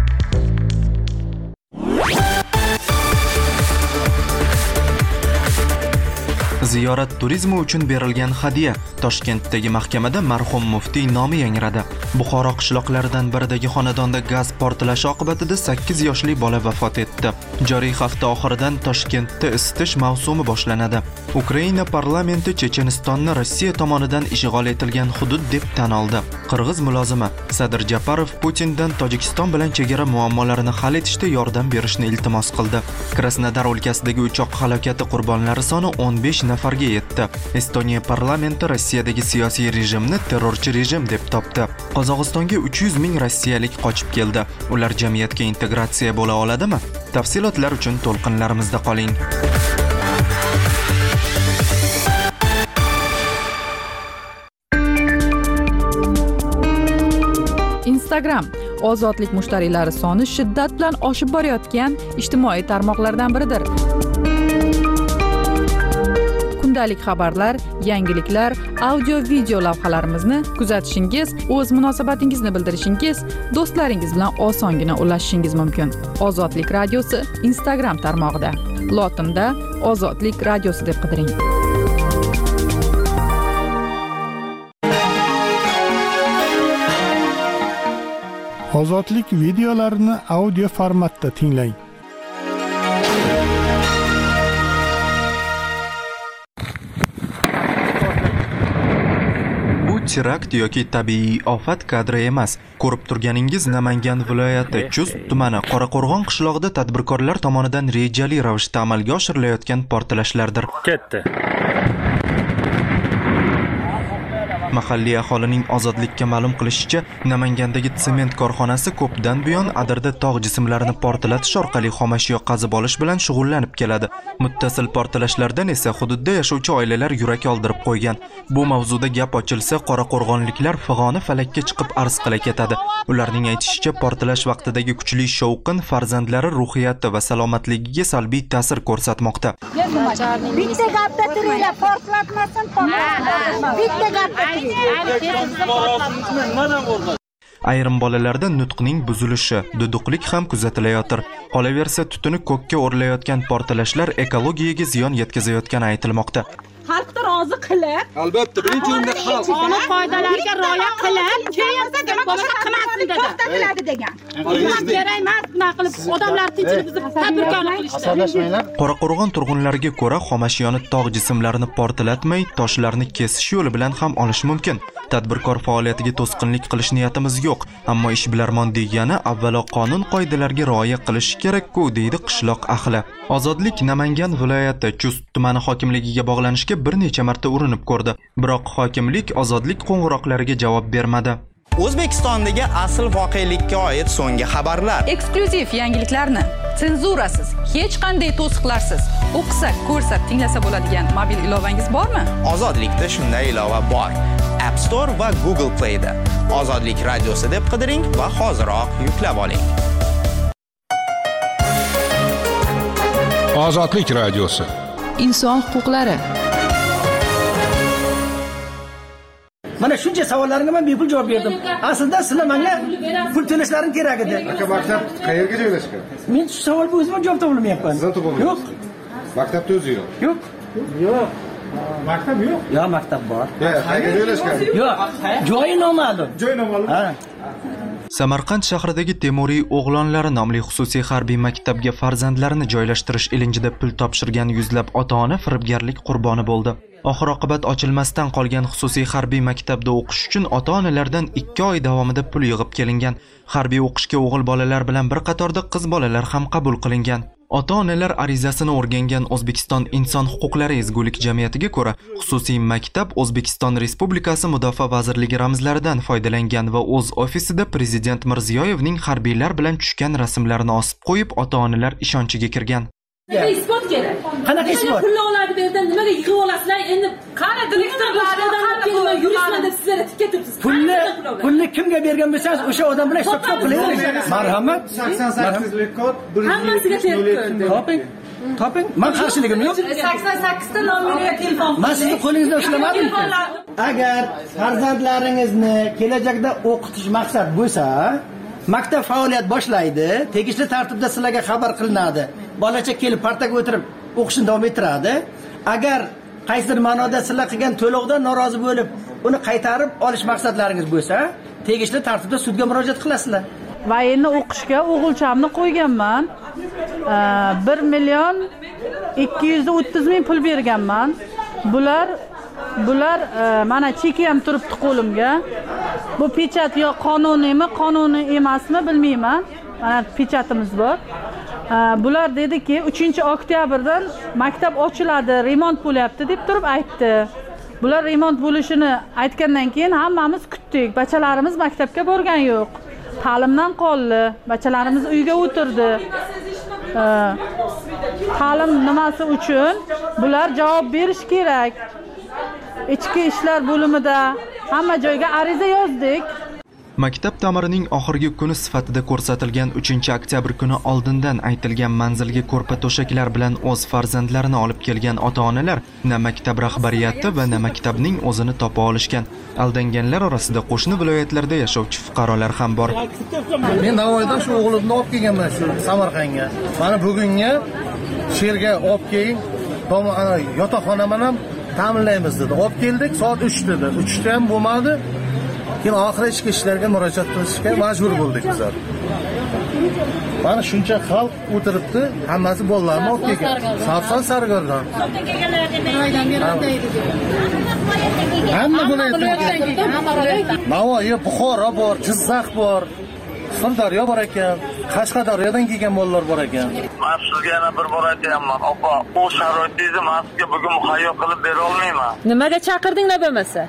Ziyorat turizmi uchun berilgan hadya. Toshkentdagi mahkamada marhum muftiy nomi yangradi. Buxoro qishloqlaridan biridagi xonadonda gaz portlashi oqibatida sakkiz yoshli bola vafot etdi. Joriy hafta oxiridan Toshkentda isitish mavsumi boshlanadi. Ukraina parlamenti Chechenistonni Rossiya tomonidan ishg'ol etilgan hudud deb tan oldi. Qirg'iz mulozimi Sadir Japarov Putindan Tojikiston bilan chegara muammolarini hal etishda yordam berishni iltimos qildi. Krasnodar o'lkasidagi uchoq halokati qurbonlari soni o'n besh nafarga yetdi. Estoniya parlamenti Rossiyadagi siyosiy rejimni terrorchi rejim deb topdi. Qozog'istonga uch yuz ming rossiyalik qochib keldi. Ular jamiyatga integratsiya bo'la oladimi? Tafsilotlar uchun to'lqinlarimizda qoling. Instagram ozodlik mushtariylari soni shiddat bilan oshib borayotgan ijtimoiy tarmoqlardan biridir. Kundalik xabarlar, yangiliklar, audio-video lavhalarimizni kuzatishingiz, o'z munosabatingizni bildirishingiz, do'stlaringiz bilan osongina ulashishingiz mumkin. Ozodlik radiosi Instagram tarmog'ida. Lotinda Ozodlik radiosi deb qidiring. Ozodlik videolarini audio formatda tinglang. Terakt yoki tabiiy ofat kadri emas. Ko'rib turganingiz Namangan viloyati Chust tumani Qoraqo'rg'on qishlog'ida tadbirkorlar tomonidan rejali ravishda amalga oshirilayotgan portlashlardir. Ketdi. Mahalliy aholining Ozodlikka ma'lum qilishicha, Namangandagi sement korxonasi ko'pdan buyon Adirda tog' jismlarini portlatish orqali xomashyo qazib olish bilan shug'ullanib keladi. Muttasil portlashlardan esa hududda yashovchi oilalar yurak oldirib qo'ygan. Bu mavzuda gap ochilsa, qoraqo'rg'onliklar fig'oni falakka chiqib arz qila ketadi. Ularning aytishicha, portlash vaqtidagi kuchli shovqin farzandlari ruhiyati va salomatligiga salbiy ta'sir ko'rsatmoqda. Bitta gapda turinglar, portlatmasin, portlatmasin. Bitta gapda Ayrim bolalarda nutqning buzilishi, duduqlik ham kuzatilayotir. Qolaversa, tutuni ko'kka o'rlayotgan portlashlar ekologiyaga ziyon yetkazayotgani aytilmoqda. Xalqni rozi qilib, albatta birinchi o'rinda xalq qonun qoidalariga rioya qilib, keyin boshqa qilmasin dedi. To'xtatiladi degan. Xizmat kerak emas, nima qilib odamlar tinchlik bizib tadbirkorlik qilishdi. Qoraqo'rg'on turg'unlariga ko'ra, xomashyoni tog' jismlarini portlatmay, toshlarni kesish yo'li bilan ham olish mumkin. Tadbirkor faoliyatiga to'sqinlik qilish niyatimiz yo'q, ammo ishbilarmon degani avvalo qonun qoidalariga rioya qilish kerak-ku, deydi qishloq ahli. Ozodlik Namangan viloyati Chust tumani hokimligiga bog'lanishga bir necha marta urinib ko'rdi, biroq hokimlik Ozodlik qo'ng'iroqlariga javob bermadi. O'zbekistondagi asl voqelikka oid so'nggi xabarlar, eksklyuziv yangiliklarni senzurasiz, hech qanday to'siqlarsiz o'qisak, ko'rsak, tinglasa bo'ladigan mobil ilovangiz bormi? Ozodlikda shunday ilova bor. App Store va Google Play'da Ozodlik radiosi deb qidiring va hoziroq yuklab oling. Ozodlik radiosi. Inson huquqlari. Mana shuncha savollarimga men bepul javob berdim. Aslida sizlar menga pul to'lashlaring kerak edi. Aka, maktab qayerga joylashgan? Men shu savolga o'zim javob topa olmayapman. Sizdan topa olmaysiz? Yo'q. Maktabda o'zi yo'q. Yo'q. Yo'q. Maktab yo'q. Yo'q, maktab bor. Qayerga joylashgan? Yo'q. Joyi noma'lum. Joyi noma'lum. Ha. Samarqand shahridagi Temuriy o'g'lonlari nomli xususiy harbiy maktabga farzandlarini joylashtirish ilinjida pul topshirgan yuzlab ota-ona firibgarlik qurboni bo'ldi. Oxir-oqibat ochilmasdan qolgan xususiy harbiy maktabda o'qish uchun ota-onalardan ikki oy davomida pul yig'ib kelingan. Harbiy o'qishga o'g'il bolalar bilan bir qatorda qiz bolalar ham qabul qilingan. Ota-onalar arizasini o'rgangan O'zbekiston Inson huquqlari ezgulik jamiyatiga ko'ra, xususiy maktab O'zbekiston Respublikasi Mudofaa vazirligi ramzlaridan foydalangan va o'z ofisida Prezident Mirziyoyevning harbiylar bilan tushgan rasmlarini osib qo'yib, ota-onalar ishonchiga kirgan. Isbot kerak. Qanaqa isbot? Pulni oladi deb yerdan nimaga yig'ib olasizlar? Endi qani direktorlarni kelma yuristman deb sizlarga tikka turibsiz. Pulni pulni kimga bergan bo'lsangiz, o'sha odam bilan hisob-kitob qilavering. Marhamat. sakson sakkizlik kod hammasiga terib ko'rdim. Toping. Toping. Men qarshiligim yo'q. sakson sakkizta nomeriga telefon. Men sizni qo'lingizda ushlamadim. Agar farzandlaringizni kelajakda o'qitish maqsad bo'lsa, maktab faoliyat boshlaydi, tegishli tartibda sizlarga xabar qilinadi. Bolacha kelib partaga o'tirib o'qishni davom ettiradi. Agar qaysidir ma'noda sizlar qilgan to'lovdan norozi bo'lib, uni qaytarib olish maqsadlaringiz bo'lsa, tegishli tartibda sudga murojaat qilasizlar. Va endi o'qishga o'g'ilchamni qo'yganman. bir million ikki yuz o'ttiz ming pul berganman. Bular bular mana cheki ham turibdi qo'limga. Bu pechat yo qonuniymi, qonuniy emasmi bilmayman. Mana pechatimiz bor. Bular dediki, uchinchi oktyabrdan maktab ochiladi, remont bo'lyapti deb turib aytdi. Bular remont bo'lishini aytgandan keyin hammamiz kutdik. Bachalarimiz maktabga borgan yo'q. Ta'limdan qoldi. Bachalarimiz uyga o'tirdi. Ta'lim nimasi uchun bular javob berish kerak. Ichki ishlar bo'limida hamma joyga ariza yozdik. Maktab ta'mirining oxirgi kuni sifatida ko'rsatilgan uchinchi oktyabr kuni oldindan aytilgan manzilga ko'rpa to'shaklar bilan o'z farzandlarini olib kelgan ota-onalar na maktab rahbariyati va na maktabning o'zini topa olishgan. Aldanganlar orasida qo'shni viloyatlarda yashovchi fuqarolar ham bor. Men Navoiydan shu o'g'limni olib kelganman shu Samarqandga. Mana bugunga sherga olib keling, ana yotoqxonani ham ta'minlaymiz dedi. Olib keldik, soat uch dedi. uch da ham bo'lmadi. Keyin oxiri ichki ishlarga murojaat qilishga majbur bo'ldik bizlar. Mana shuncha xalq o'tiribdi, hammasi bolalarni olib kelgan. Sarson sargordan. Hamma viloyatdan. Navoiy, Buxoro bor, Jizzax bor, Sirdaryo bor ekan, Qashqadaryodan kelgan bolalar bor ekan. Men sizga yana bir bor aytayapman, opa, bu sharoitingizni men sizga bugun muhayyo qilib bera olmayman. Nimaga chaqirdinglar bo'lmasa?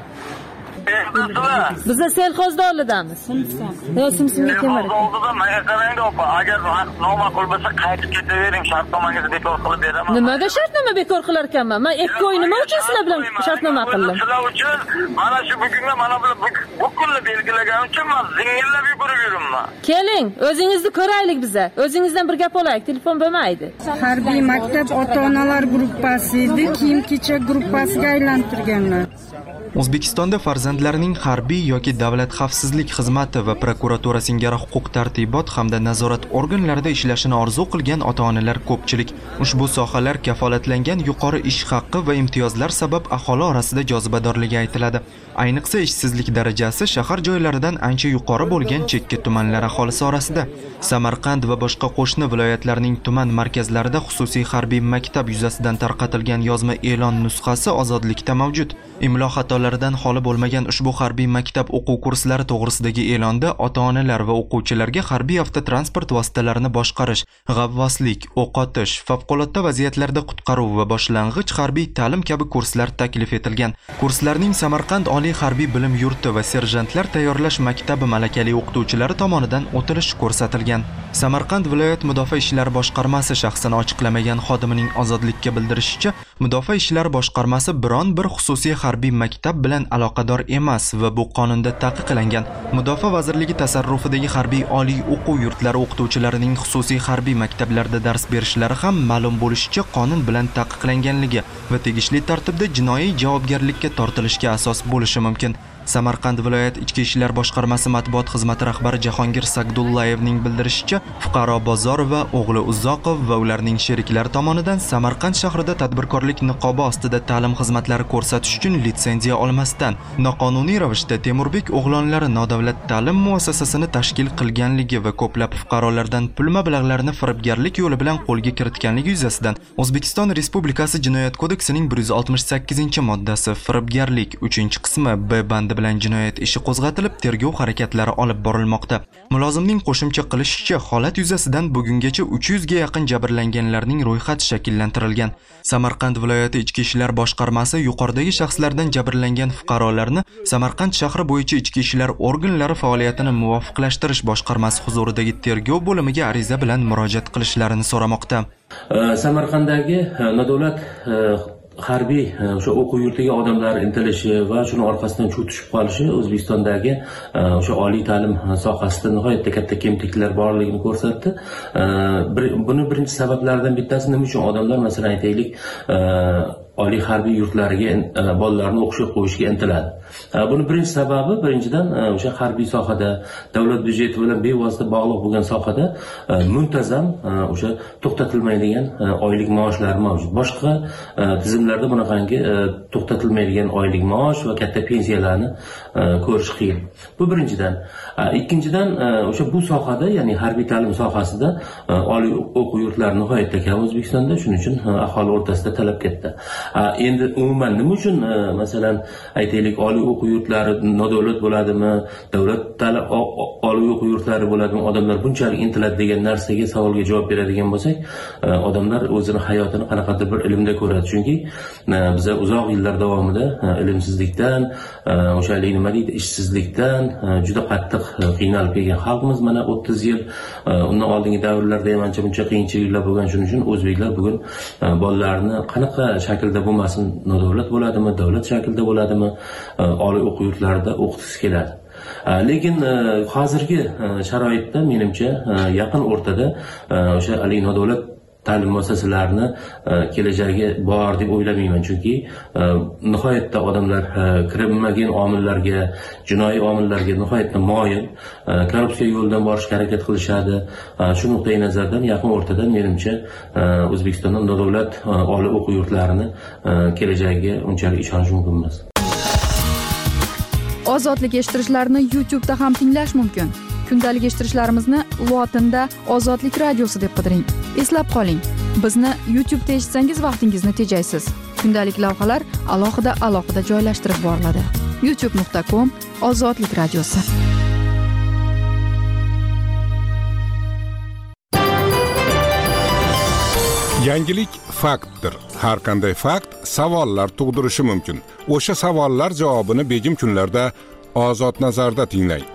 Bizlar selxozda oldidamiz. Yo, simsimga kelmadi. Oldida menga qarang opa, agar noma'qul bo'lsa qaytib ketavering, shartnomangizni bekor qilib beraman. Nimaga shartnoma bekor qilar ekanman? Men ikki oy nima uchun sizlar bilan shartnoma qildim? Sizlar uchun mana shu bugunga mana bu kunni belgilagan uchun men zingillab yugurib yuribman. Keling, o'zingizni ko'raylik biza. O'zingizdan bir gap olaylik, telefon bo'lmaydi. Harbiy maktab ota-onalar gruppasi edi, kiyim-kechak gruppasiga aylantirganlar. O'zbekistonda farzandlarining harbiy yoki davlat xavfsizlik xizmati va prokuratura singari huquq-tartibot hamda nazorat organlarida ishlashini orzu qilgan ota-onalar ko'pchilik. Ushbu sohalar kafolatlangan yuqori ish haqqi va imtiyozlar sabab aholi orasida jozibadorligi aytiladi. Ayniqsa ishsizlik darajasi shahar joylaridan ancha yuqori bo'lgan chekka tumanlar aholisi orasida. Samarqand va boshqa qo'shni viloyatlarning tuman markazlarida xususiy harbiy maktab yuzasidan tarqatilgan yozma e'lon nusxasi ozodlikda mavjud. Imlo xatolaridan xoli bo'lmagan ushbu harbiy maktab o'quv kurslari to'g'risidagi e'londa ota-onalar va o'quvchilarga harbiy avtotransport vositalarini boshqarish, g'avvoslik, o'q otish, favqulodda vaziyatlarda qutqaruv va boshlang'ich harbiy ta'lim kabi kurslar taklif etilgan. Kurslarning Samarqand oliy harbiy bilim yurti va serjantlar tayyorlash maktabi malakali o'qituvchilari tomonidan o'tilishi ko'rsatilgan. Samarqand viloyat mudofaa ishlari boshqarmasi shaxsini ochiqlamagan xodimining ozodlikka bildirishicha, mudofaa ishlari boshqarmasi biron bir xususiy harbiy maktab bilan aloqador emas va bu qonunda taqiqlangan. Mudofaa vazirligi tasarrufidagi harbiy oliy o'quv yurtlari o'qituvchilarining xususiy harbiy maktablarda dars berishlari ham ma'lum bo'lishicha qonun bilan taqiqlanganligi va tegishli tartibda jinoiy javobgarlikka tortilishga asos bo'lishi mumkin. Samarqand viloyat ichki ishlar boshqarmasi matbuot xizmati rahbari Jahongir Sagdullayevning bildirishicha, fuqaro Bozorova, o'g'li Uzoqov va ularning sheriklari tomonidan Samarqand shahrida tadbirkorlik niqobi ostida ta'lim xizmatlari ko'rsatish uchun litsenziya olmasdan noqonuniy ravishda Temurbek o'g'lonlari nodavlat ta'lim muassasasini tashkil qilganligi va ko'plab fuqarolardan pul mablag'larini firibgarlik yo'li bilan qo'lga kiritganligi yuzasidan O'zbekiston Respublikasi Jinoyat kodeksining bir yuz oltmish sakkizinchi moddasi firibgarlik uchinchi qismi B bandi bilan jinoyat ishi qo'zg'atilib, tergov harakatlari olib borilmoqda. Mulozimning qo'shimcha qilishicha, holat yuzasidan bugungacha uch yuzga yaqin jabrlanganlarning ro'yxati shakllantirilgan. Samarqand viloyati ichki ishlar boshqarmasi yuqoridagi shaxslardan jabrlangan fuqarolarni Samarqand shahri bo'yicha ichki ishlar organlari faoliyatini muvofiqlashtirish boshqarmasi huzuridagi tergov bo'limiga ariza bilan murojaat qilishlarini so'ramoqda. Samarqanddagi nodavlat harbiy o'sha o'quv yurtiga odamlar intilishi va shuni orqasidan cho'tishib qolishi O'zbekistondagi o'sha oliy ta'lim sohasida nihoyatda katta kemtikliklar borligini ko'rsatdi. Buni birinchi sabablaridan bittasi nima uchun odamlar masalan aytaylik oliy harbiy yurtlariga bolalarni o'qishga qo'yishga intiladi. Buni birinchi sababi birinchidan o'sha harbiy sohada davlat byudjeti bilan bevosita bog'liq bo'lgan sohada muntazam o'sha to'xtatilmaydigan oylik maoshlar mavjud. Boshqa tizimlarda bunaqangi to'xtatilmaydigan oylik maosh va katta pensiyalarni ko'rish qiyin. Bu birinchidan. Ikkinchidan o'sha bu sohada, ya'ni harbiy ta'lim sohasida oliy o'quv yurtlari nihoyatda kam O'zbekistonda, shuning uchun aholi o'rtasida talab katta. Endi umuman nima uchun masalan aytaylik oliy o'quv yurtlari nodavlat bo'ladimi, davlat ta'lim oliy o'quv yurtlari bo'ladimi, odamlar bunchalik intiladi degan narsaga savolga javob beradigan bo'lsak, odamlar o'zini hayotini qanaqadir bir ilmda ko'radi. Chunki biz uzoq yillar davomida ilmsizlikdan, o'shalik nima deydi, ishsizlikdan juda qattiq qiynalib kelgan xalqmiz. Mana o'ttiz yil, undan oldingi davrlarda ham ancha buncha qiyinchiliklar bo'lgan. Shuning uchun o'zbeklar bugun bolalarni qanaqa shaklda bo'lmasin, nodavlat bo'ladimi, davlat shaklda bo'ladimi, oliy o'quv yurtlarida o'qitgisi keladi. Lekin hozirgi sharoitda menimcha yaqin o'rtada o'sha ali nodavlat ta'lim muassasalarini kelajagi bor deb o'ylamayman. Chunki nihoyatda odamlar kirmagan omillarga, jinoiy omillarga nihoyatda moyil, korrupsiya yo'lidan borishga harakat qilishadi. Shu nuqtai nazardan yaqin o'rtada menimcha O'zbekistonda nodavlat oliy o'quv yurtlarini kelajagiga unchalik ishonish mumkin emas. Ozodlik eshittirishlarni YouTube da ham tinglash mumkin. Kundalik eshittirishlarimizni lotinda Ozodlik radiosi deb qidiring. Eslab qoling, bizni YouTube'da eshitsangiz vaqtingizni tejaysiz. Kundalik lavhalar alohida alohida joylashtirib boriladi. youtube nuqta com Ozodlik radiosi. Yangilik faktdir. Har qanday fakt savollar tug'dirishi mumkin. O'sha savollar javobini begim kunlarda Ozod nazarda tinglang.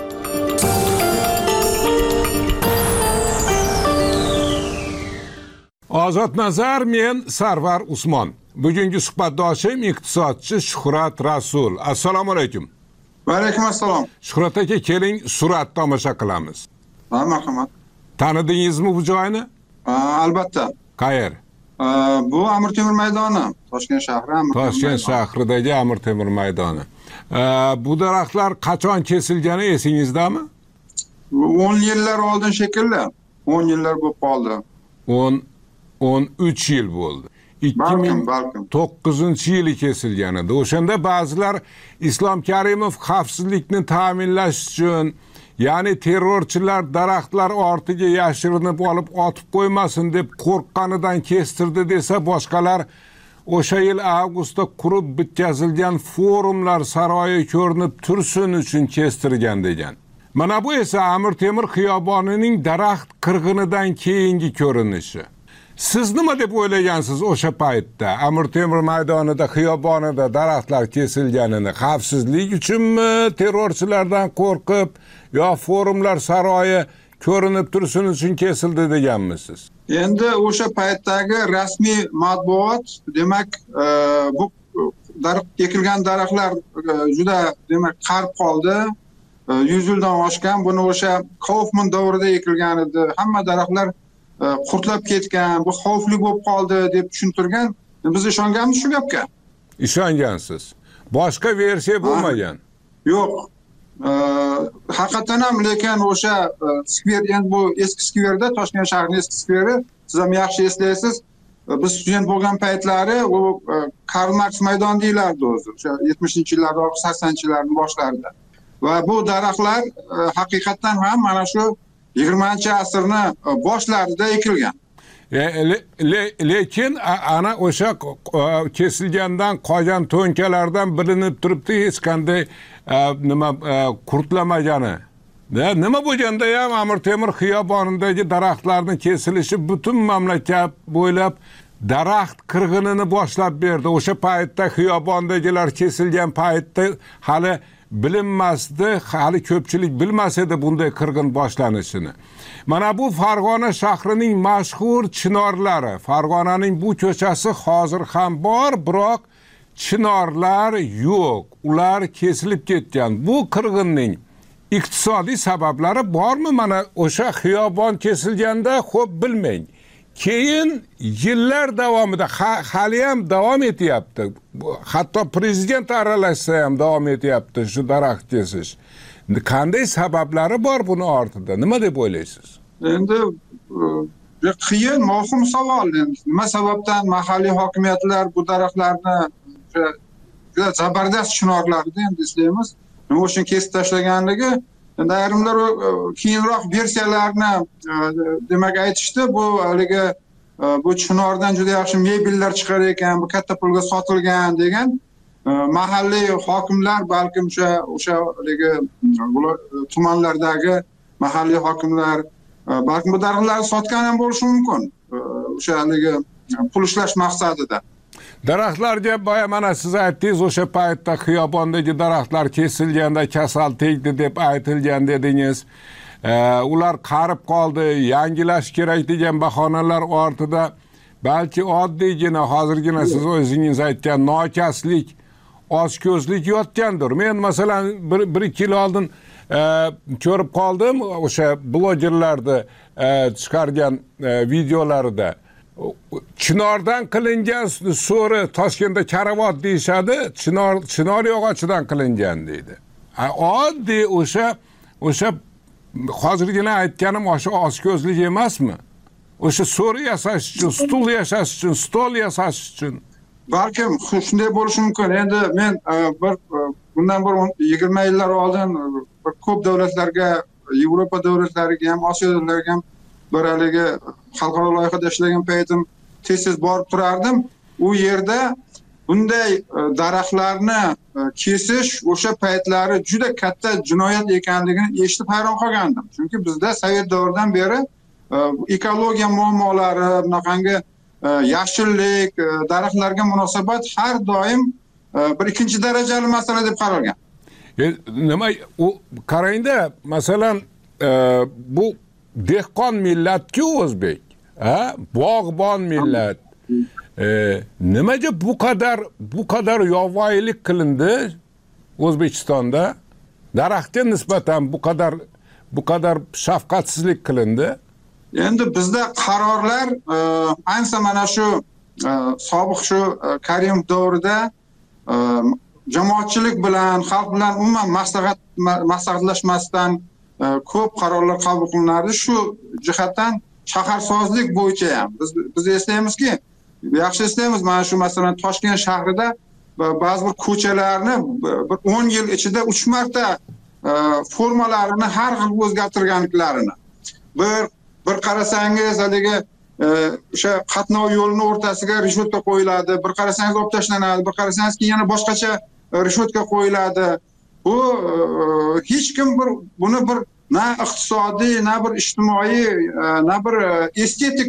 Ozod nazar, men Sarvar Usmon. Bugungi suhbatdoshim iqtisodchi Shuhrat Rasul. Assalomu alaykum. Va alaykum assalom. Shuhrat aka, keling surat tomosha qilamiz. Ha, marhamat. Tanidingizmi bu joyni? Albatta. Qayer? Bu Amir Temur maydoni, Toshkent shahri. Toshkent shahridagi Amir Temur maydoni. Bu daraxtlar qachon kesilgani esingizdami? o'n yillar oldin shekilli. o'n yillar bo'lib qoldi. o'n o'n uch yil bo'ldi. ikki ming to'qqizinchi yili kesilgan edi. O'shanda ba'zilar Islom Karimov xavfsizlikni ta'minlash uchun, ya'ni terrorchilar daraxtlar ortiga yashirinib olib otib qo'ymasin deb qo'rqqanidan kestirdi desa, boshqalar o'sha yil avgustda qurib bitkazilgan forumlar saroyi ko'rinib tursin uchun kestirgan degan. Mana bu esa Amir Temur xiyobonining daraxt qirg'inidan keyingi ko'rinishi. Siz nima deb o'ylagansiz o'sha paytda? Amir Temur maydonida, xiyobonida daraxtlar kesilganini xavfsizlik uchunmi, terrorchilardan qo'rqib, yo forumlar saroyi ko'rinib tursin uchun kesildi deganmisiz? Endi o'sha paytdagi rasmiy matbuot, demak, bu daraxt ekilgan daraxtlar juda, demak, qarib qoldi. yuz yildan oshgan. Buni o'sha Kaufman davrida ekilgan edi. Hamma daraxtlar qurtlab ketgan, bu xavfli bo'lib qoldi deb tushuntirgan. Biz ishonganmiz shu gapga. Ishongansiz. Boshqa versiya bo'lmagan. Yo'q. Haqiqatan ham, lekin o'sha skver, endi bu eski skverda, Toshkent shahrining eski skveri, siz ham yaxshi eslaysiz. Biz student bo'lgan paytlari u Karl Marx maydoni deyilardi o'zi. O'sha yetmishinchi yillarda, saksonninchi yillarning boshlarida. Va bu daraxtlar haqiqatan ham mana shu yigirmanchi asrni boshlarida ekilgan. E, le, le, lekin ana o'sha kesilgandan qolgan to'nkalardan bilinib turibdi hech qanday nima qurtlamagani. Nima bo'lganda ham Amir Temur xiyobonidagi daraxtlarning kesilishi butun mamlakat bo'ylab daraxt qirg'inini boshlab berdi. O'sha paytda xiyobondagilar kesilgan paytda hali bilinmasdi, hali ko'pchilik bilmas edi bunday qirg'in boshlanishini. Mana bu Farg'ona shahrining mashhur chinorlari. Farg'onaning bu ko'chasi hozir ham bor, biroq chinorlar yo'q. Ular kesilib ketgan. Bu qirg'inning iqtisodiy sabablari bormi? Mana o'sha xiyobon kesilganda xo'p bilmang. Keyin yillar davomida hali ham davom etyapti. Hatto prezident aralashsa ham davom etyapti shu daraxt kesish. Qanday sabablari bor buni ortida? Nima deb o'ylaysiz? Endi qiyin, muhim savol. Nima sababdan mahalliy hokimiyatlar bu daraxtlarni juda zabardast chinorlarni endi eslaymiz. Nima uchun kesib tashlaganligi, endi ayrimlar keyinroq versiyalarni demak aytishdi. Bu haligi bu chinordan juda yaxshi mebellar chiqar ekan, bu katta pulga sotilgan degan. Mahalliy hokimlar balkim o'sha o'sha haligi tumanlardagi mahalliy hokimlar balkim bu daraxtlarni sotgan ham bo'lishi mumkin. O'sha haligi pul ishlash maqsadida. Daraxtlarga boya mana siz aytdingiz, o'sha paytda xiyobondagi daraxtlar kesilganda kasal tegdi deb aytilgan dedingiz. Ular qarib qoldi, yangilash kerak degan bahonalar ortida balki oddiygina hozirgina siz o'zingiz aytgan nokaslik, ochko'zlik yotgandir. Men masalan bir ikki yil oldin ko'rib qoldim o'sha blogerlarni chiqargan videolarida. Chinordan qilingan so'ri Toshkentda karavot deyishadi, chinor chinor yog'ochidan qilingan deydi. Oddiy o'sha o'sha hozirgina aytganim o'sha ochko'zlik emasmi? O'sha so'ri yasash uchun, stul yasash uchun, stol yasash uchun. Balkim shunday bo'lishi mumkin. Endi men bir bundan bir yigirma yillar oldin bir ko'p davlatlarga, Yevropa davlatlariga ham, Osiyo davlatlariga ham bir haligi xalqaro loyihada ishlagan paytim tez-tez borib turardim. U yerda bunday daraxtlarni kesish o'sha paytlari juda katta jinoyat ekanligini eshitib hayron qolgandim. Chunki bizda Sovet davridan beri ekologiya muammolari, bunaqangi yashillik, daraxtlarga munosabat har doim bir ikkinchi darajali masala deb qaralgan. Nima u qarangda, masalan, bu dehqon millatki o'zbek, ha? Bog'bon millat. Nimaga bu kadar bu kadar yovvoyilik qilindi O'zbekistonda? Daraxtga nisbatan bu kadar bu kadar shafqatsizlik qilindi. Endi bizda qarorlar ayniqsa mana shu sobiq shu Karimov davrida jamoatchilik bilan, xalq bilan umuman maslahat maslahatlashmasdan ko'p qarorlar qabul qilinardi. Shu jihatdan shaharsozlik bo'yicha ham biz biz eslaymizki, yaxshi eslaymiz, mana shu masalan Toshkent shahrida ba'zi bir ko'chalarni bir o'n yil ichida uch marta formalarini har xil o'zgartirganliklarini. Bir bir qarasangiz haligi o'sha qatnov yo'lini o'rtasiga rishvotka qo'yiladi, bir qarasangiz olib tashlanadi, bir qarasangiz yana boshqacha rishvotka qo'yiladi. Bu hech kim bir buni bir na iqtisodiy, na bir ijtimoiy, na bir estetik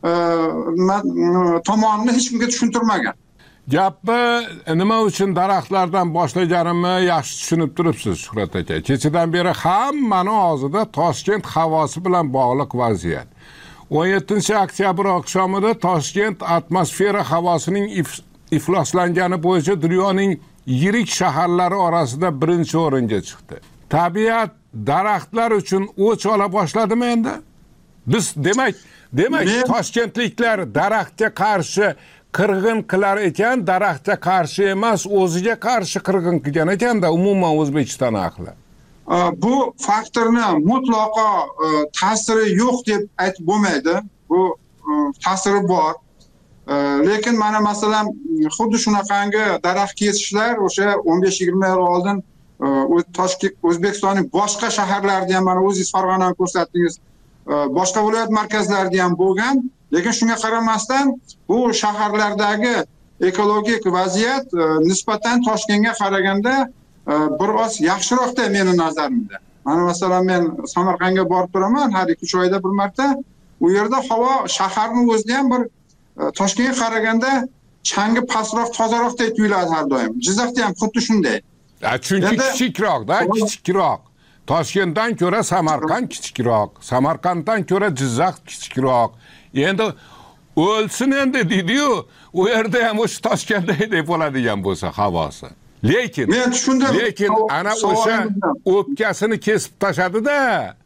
tomonini hech kimga tushuntirmagan. Gapni nima uchun daraxtlardan boshlaganimni yaxshi tushunib turibsiz, Shuhrat aka. Kechadan beri hammani og'zida Toshkent havosi bilan bog'liq vaziyat. o'n yettinchi oktyabr oqshomida Toshkent atmosfera havosining ifloslangani bo'yicha dunyoning yirik shaharlari orasida birinchi o'ringa chiqdi. Tabiat daraxtlar uchun o'ch ola boshladimi endi? Biz demak, demak toshkentliklar daraxtga qarshi qirg'in qilar ekan, daraxtga qarshi emas, o'ziga qarshi qirg'in qilgan ekanda umuman O'zbekiston ahli. Bu faktorni mutlaqo ta'siri yo'q deb aytib bo'lmaydi. Bu ta'siri bor. Lekin mana masalan xuddi shunaqangi daraxt kesishlar o'sha o'n besh yigirma yil oldin Toshkent O'zbekistonning boshqa shaharlarida ham, mana o'zingiz Farg'onani ko'rsatdingiz, boshqa viloyat markazlarida ham bo'lgan. Lekin shunga qaramasdan bu shaharlardagi ekologik vaziyat nisbatan Toshkentga qaraganda biroz yaxshiroqda meni nazarimda. Mana masalan men Samarqandga borib turaman har ikki uch oyda bir marta. U yerda havo shaharning o'zida ham bir Toshkentga qaraganda changi pastroq, tozaroqdek tuyuladi har doim. Jizzaxda ham xuddi shunday. Chunki kichikroqda, kichikroq. Toshkentdan ko'ra Samarqand kichikroq, Samarqanddan ko'ra Jizzax kichikroq. Endi o'lsin endi deydi-yu, u yerda ham o'sha Toshkentdek bo'ladigan bo'lsa havosi. Lekin men tushundim. Lekin ana o'sha o'pkasini kesib tashadi-da,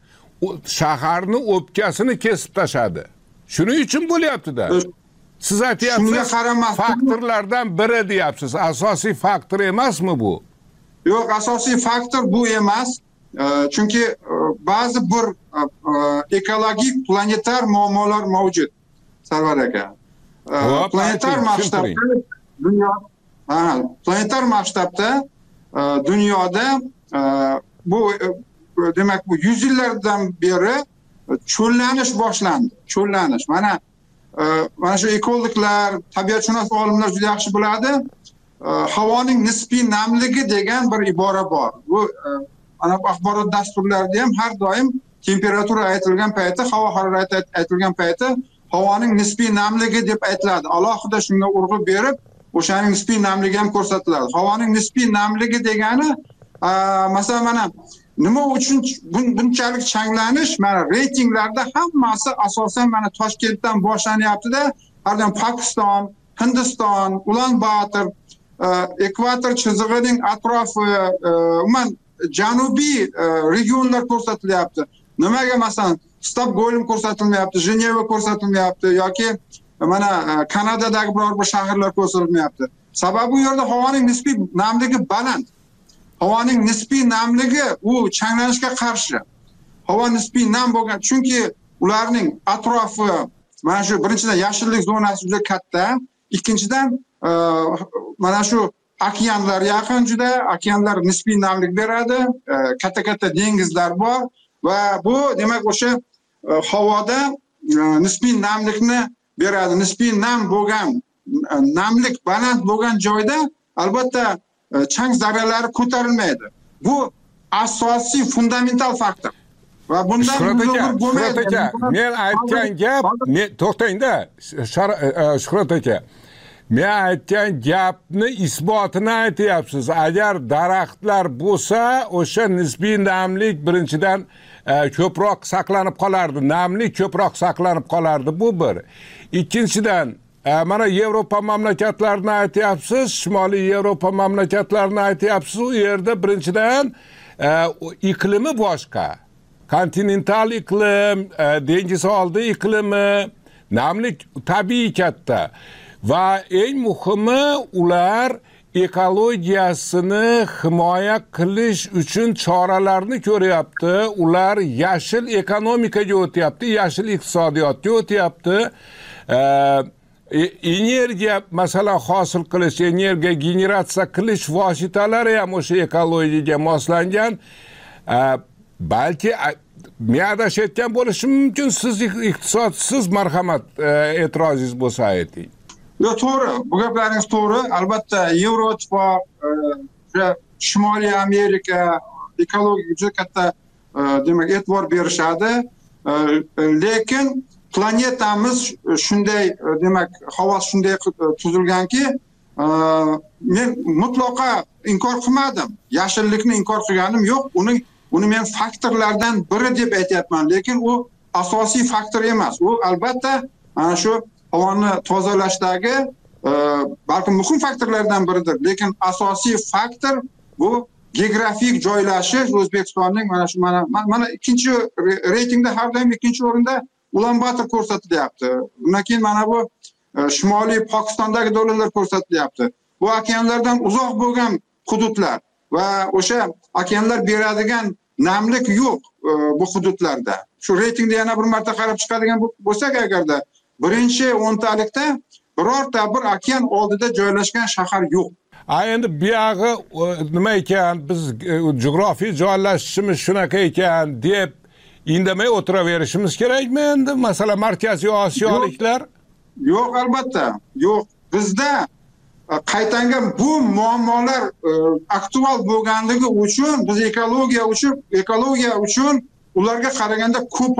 shaharni o'pkasini kesib tashadi. Shuning uchun bo'lyapti-da. Siz aytyapsiz, faktorlardan biri deyapsiz. Asosiy faktor emasmi bu? Yo'q, asosiy faktor bu emas. Chunki ba'zi bir ekologik planetar muammolar mavjud. Sarvar aka. Planetar masshtabda dunyo ha, planetar masshtabda dunyoda bu demak bu yuz yillardan beri cho'llanish boshlandi. Cho'llanish. Mana mana shu ekologlar, tabiatshunos olimlar juda yaxshi biladi. Havoning nisbiy namligi degan bir ibora bor. Bu ana axborot dasturlarida ham har doim temperatura aytilgan payti, havo harorati aytilgan payti havoning nisbiy namligi deb aytiladi. Alohida shunga urg'u berib, o'shaning nisbiy namligi ham ko'rsatiladi. Havoning nisbiy namligi degani, masalan mana nima uchun bunchalik changlanish? Mana reytinglarda hammasi asosan mana Toshkentdan boshlanyapti-da, har doim Pokiston, Hindiston, Ulan-Bator, ekvator chizig'ining atrofi, umuman janubiy regionlar ko'rsatilyapti. Nimaga masalan Stokgolm ko'rsatilmayapti, Jeneva ko'rsatilmayapti yoki mana Kanadadagi biror bir shaharlar ko'rsatilmayapti? Sababi u yerda havoning nisbiy namligi baland. Havoning nisbiy namligi u changlanishga qarshi. Havo nisbiy nam bo'lgan, chunki ularning atrofi mana shu birinchidan yashillik zonasi juda katta, ikkinchidan mana shu okeanlar yaqin juda, okeanlar nisbiy namlik beradi, katta-katta dengizlar bor va bu demak o'sha havoda nisbiy namlikni beradi. Nisbiy nam bo'lgan, namlik baland bo'lgan joyda albatta chang zarralari ko'tarilmaydi. Bu asosiy fundamental faktor. Va bundan Shuhrat aka, men aytgan gap, to'xtang-da, Shuhrat aka. Men aytgan gapni isbotini aytyapsiz. Agar daraxtlar bo'lsa, o'sha nisbiy namlik birinchidan ko'proq saqlanib qolardi. Namlik ko'proq saqlanib qolardi. Bu bir. Ikkinchidan, mana Yevropa mamlakatlarini aytyapsiz, Shimoliy Yevropa mamlakatlarini aytyapsiz. U yerda birinchidan iqlimi boshqa. Kontinental iqlim, dengiz oldi iqlimi, namlik tabiiy katta. Va eng muhimi ular ekologiyasini himoya qilish uchun choralarni ko'ryapti. Ular yashil ekonomikaga o'tyapti, yashil iqtisodiyotga o'tyapti. Energiya masalan hosil qilish, energiya generatsiya qilish vositalari ham o'sha ekologiyaga moslangan. Balki men adashayotgan bo'lishim mumkin. Siz iqtisodsiz marhamat e'tirozingiz bo'lsa ayting. Yo, to'g'ri, bu gaplaringiz to'g'ri. Albatta Yevroittifoq, Shimoliy Amerika ekologiyaga juda katta demak e'tibor berishadi. Lekin planetamiz shunday demak havosi shunday tuzilganki, men mutlaqo inkor qilmadim. Yashillikni inkor qilganim yo'q. Uni uni men faktorlardan biri deb aytyapman, lekin u asosiy faktor emas. U albatta ana shu havoni tozalashdagi balki muhim faktorlardan biridir, lekin asosiy faktor bu geografik joylashish. O'zbekistonning mana shu mana mana ikkinchi reytingda har doim ikkinchi o'rinda Ulan-Bator ko'rsatilyapti. Undan keyin mana bu Shimoliy Pokistondagi davlatlar ko'rsatilyapti. Bu okeanlardan uzoq bo'lgan hududlar va o'sha okeanlar beradigan namlik yo'q bu hududlarda. Shu reytingda yana bir marta qarab chiqadigan bo'lsak agarda birinchi o'ntalikda birorta bir okean oldida joylashgan shahar yo'q. A endi bu yog'i nima ekan, biz jo'g'rofiy joylashishimiz shunaqa ekan deb indamay o'tiraverishimiz kerakmi endi? Masalan, Markaziy Osiyoliklar? Yo'q, albatta. Yo'q. Bizda qaytanga bu muammolar aktual bo'lganligi uchun biz ekologiya uchun ekologiya uchun ularga qaraganda ko'proq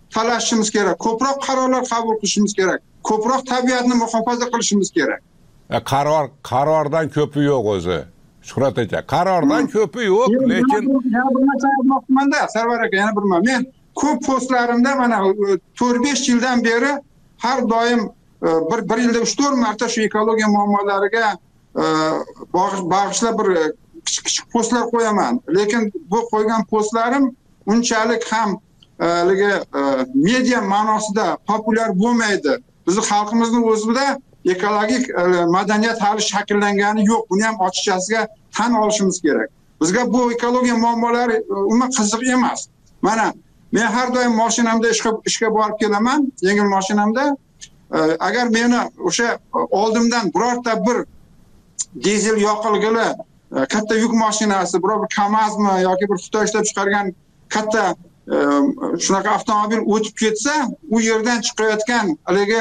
talashishimiz kerak, ko'proq qarorlar qabul qilishimiz kerak, ko'proq tabiatni muhofaza qilishimiz kerak. Qaror qarordan ko'pi yo'q o'zi. Shuhrat aka, qarordan ko'pi yo'q, lekin yana bir narsa aytmoqchiman-da, Sarvar aka, yana bir marta. Men ko'p postlarimda mana to'rt besh yildan beri har doim bir bir yilda uch to'rt marta shu ekologiya muammolariga bag'ishlab bir kichik postlar qo'yaman. Lekin bu qo'ygan postlarim unchalik ham haligi media ma'nosida populyar bo'lmaydi. Bizning xalqimizning o'zida ekologik madaniyat hali shakllangani yo'q. Buni ham ochiqchasiga tan olishimiz kerak. Bizga bu ekologiya muammolari umuman qiziq emas. Mana men har doim mashinamda ishga ishga borib kelaman, yengil mashinamda. Agar meni o'sha oldimdan birorta bir dizel yoqilg'ili katta yuk mashinasi, biror bir KAMAZmi yoki bir Xitoy ishlab chiqargan katta shunaqa avtomobil o'tib ketsa, u yerdan chiqayotgan haligi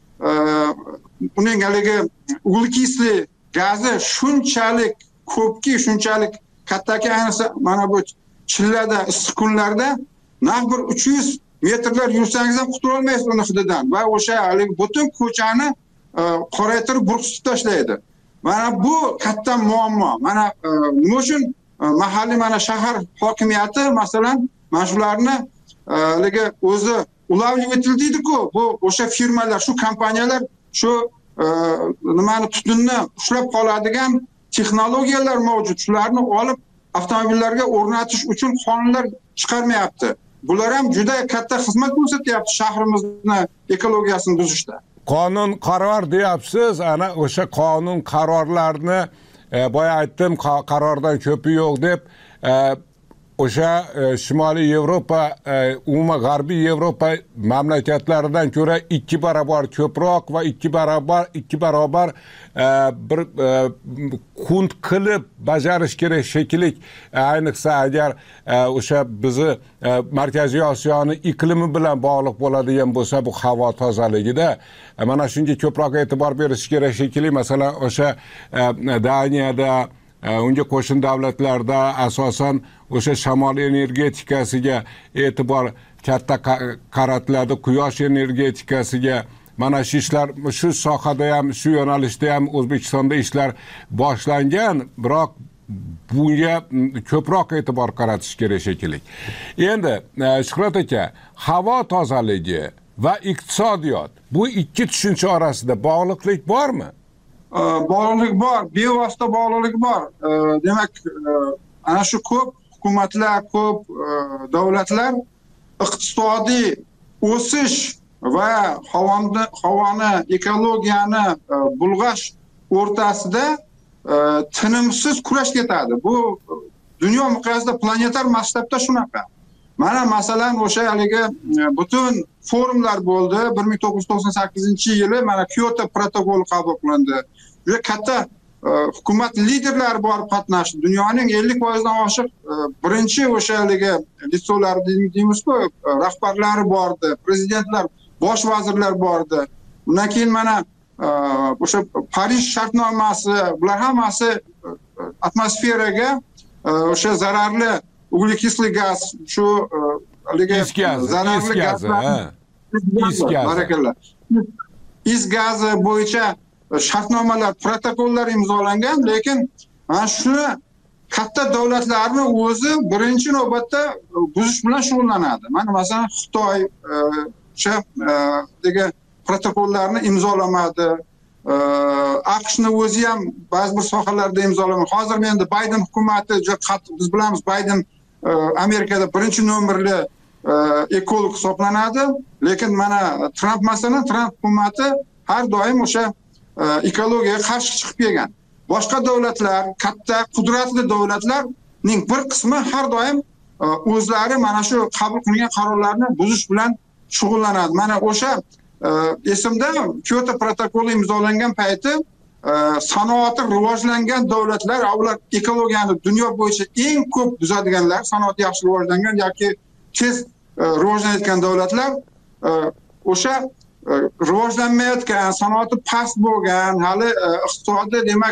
uning haligi uglekislli gazi shunchalik ko'pki, shunchalik kattaki, ayniqsa mana bu chillada, issiq kunlarda naq bir uch yuz metrlar yursangiz ham qutula olmaysiz uni hididan va o'sha haligi butun ko'chani qoraytirib burqsitib tashlaydi. Mana bu katta muammo. Mana nima uchun mahalliy mana shahar hokimiyati masalan mana shularni haligi o'zi ulavlab etildiydi-ku, bu o'sha firmalar, shu kompaniyalar shu nimani tutunni ushlab qoladigan texnologiyalar mavjud. Shularni olib avtomobillarga o'rnatish uchun qonunlar chiqarmayapti. Bular ham juda katta xizmat ko'rsatyapti shahrimizni ekologiyasini buzishda. Qonun qaror deyapsiz, ana o'sha qonun qarorlarni boya aytdim, qarordan ko'pi yo'q deb o'sha Shimoliy Yevropa, umuman G'arbiy Yevropa mamlakatlaridan ko'ra ikki barobar ko'proq va ikki barobar ikki barobar bir qunt qilib bajarish kerak shekillik, ayniqsa agar o'sha bizni Markaziy Osiyoni iqlimi bilan bog'liq bo'ladigan bo'lsa, bu havo tozaligida mana shunga ko'proq e'tibor berish kerak shekilli. Masalan, o'sha Daniyada, unga qo'shni davlatlarda asosan o'sha shamol energetikasiga e'tibor katta qaratiladi, quyosh energetikasiga. Mana shu ishlar, shu sohada ham, shu yo'nalishda ham O'zbekistonda ishlar boshlangan, biroq bunga ko'proq e'tibor qaratish kerak shekilli. Endi Shuhrat aka, havo tozaligi va iqtisodiyot, bu ikki tushuncha orasida bog'liqlik bormi? Bog'liqlik bor, bevosita bog'liqlik bor. Demak, ana shu ko'p hukumatlar, ko'p davlatlar iqtisodiy o'sish va havoni, havoni ekologiyani bulg'ash o'rtasida tinimsiz kurash ketadi. Bu dunyo miqyosida, planetar masshtabda shunaqa. Mana masalan o'sha haligi butun forumlar bo'ldi. bir ming to'qqiz yuz to'qson sakkizinchi yili mana Kyoto protokoli qabul qilindi. Juda katta hukumat liderlari borib qatnashdi. Dunyoning ellik foizdan oshiq birinchi o'sha haligi litsolar deymiz-ku, rahbarlari bordi, prezidentlar, bosh vazirlar bordi. Undan keyin mana o'sha Parij shartnomasi, bular hammasi atmosferaga o'sha zararli uglekislli gaz, shu haligi zararli gazlar, is gazi, barakallah. Is gazi bo'yicha shartnomalar, protokollar imzolangan, lekin mana shuni katta davlatlarni o'zi birinchi navbatda buzish bilan shug'ullanadi. Mana masalan Xitoy o'sha degan protokollarni imzolamadi. AQShning o'zi ham ba'zi bir sohalarda imzolamadi. Hozir endi Bayden hukumati, biz bilamiz, Bayden Amerikada birinchi nomerli ekolog hisoblanadi, lekin mana Trump masalan, Trump hukumati har doim o'sha ekologiyaga qarshi chiqib kelgan. Boshqa davlatlar, katta qudratli davlatlarning bir qismi har doim o'zlari mana shu qabul qilingan qarorlarni buzish bilan shug'ullanadi. Mana o'sha esimda Kyoto protokoli imzolangan payti sanoati rivojlangan davlatlar, ular ekologiyani dunyo bo'yicha eng ko'p buzadiganlar, sanoati yaxshi rivojlangan yoki tez rivojlanayotgan davlatlar o'sha rivojlanmayotgan, sanoati past bo'lgan, hali iqtisodi demak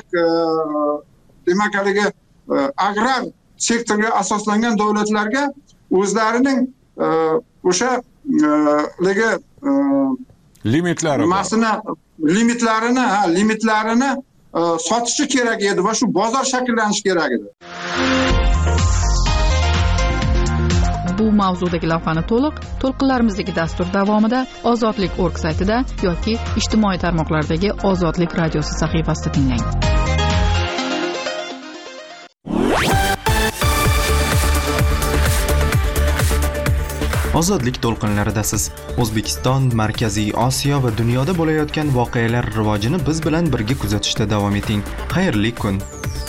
demak haligi agrar sektorga asoslangan davlatlarga o'zlarining o'sha ligi limitlari nimasini limitlarini ha limitlarini sotishi kerak edi va shu bozor shakllanishi kerak edi. Bu mavzudagi lavhani to'liq to'lqinlarimizdagi dastur davomida Ozodlik nokta org saytida yoki ijtimoiy tarmoqlardagi Ozodlik radiosi sahifasida tinglang. Ozodlik to'lqinlaridasiz. O'zbekiston, Markaziy Osiyo va dunyoda bo'layotgan voqealar rivojini biz bilan birga kuzatishda davom eting. Xayrli kun.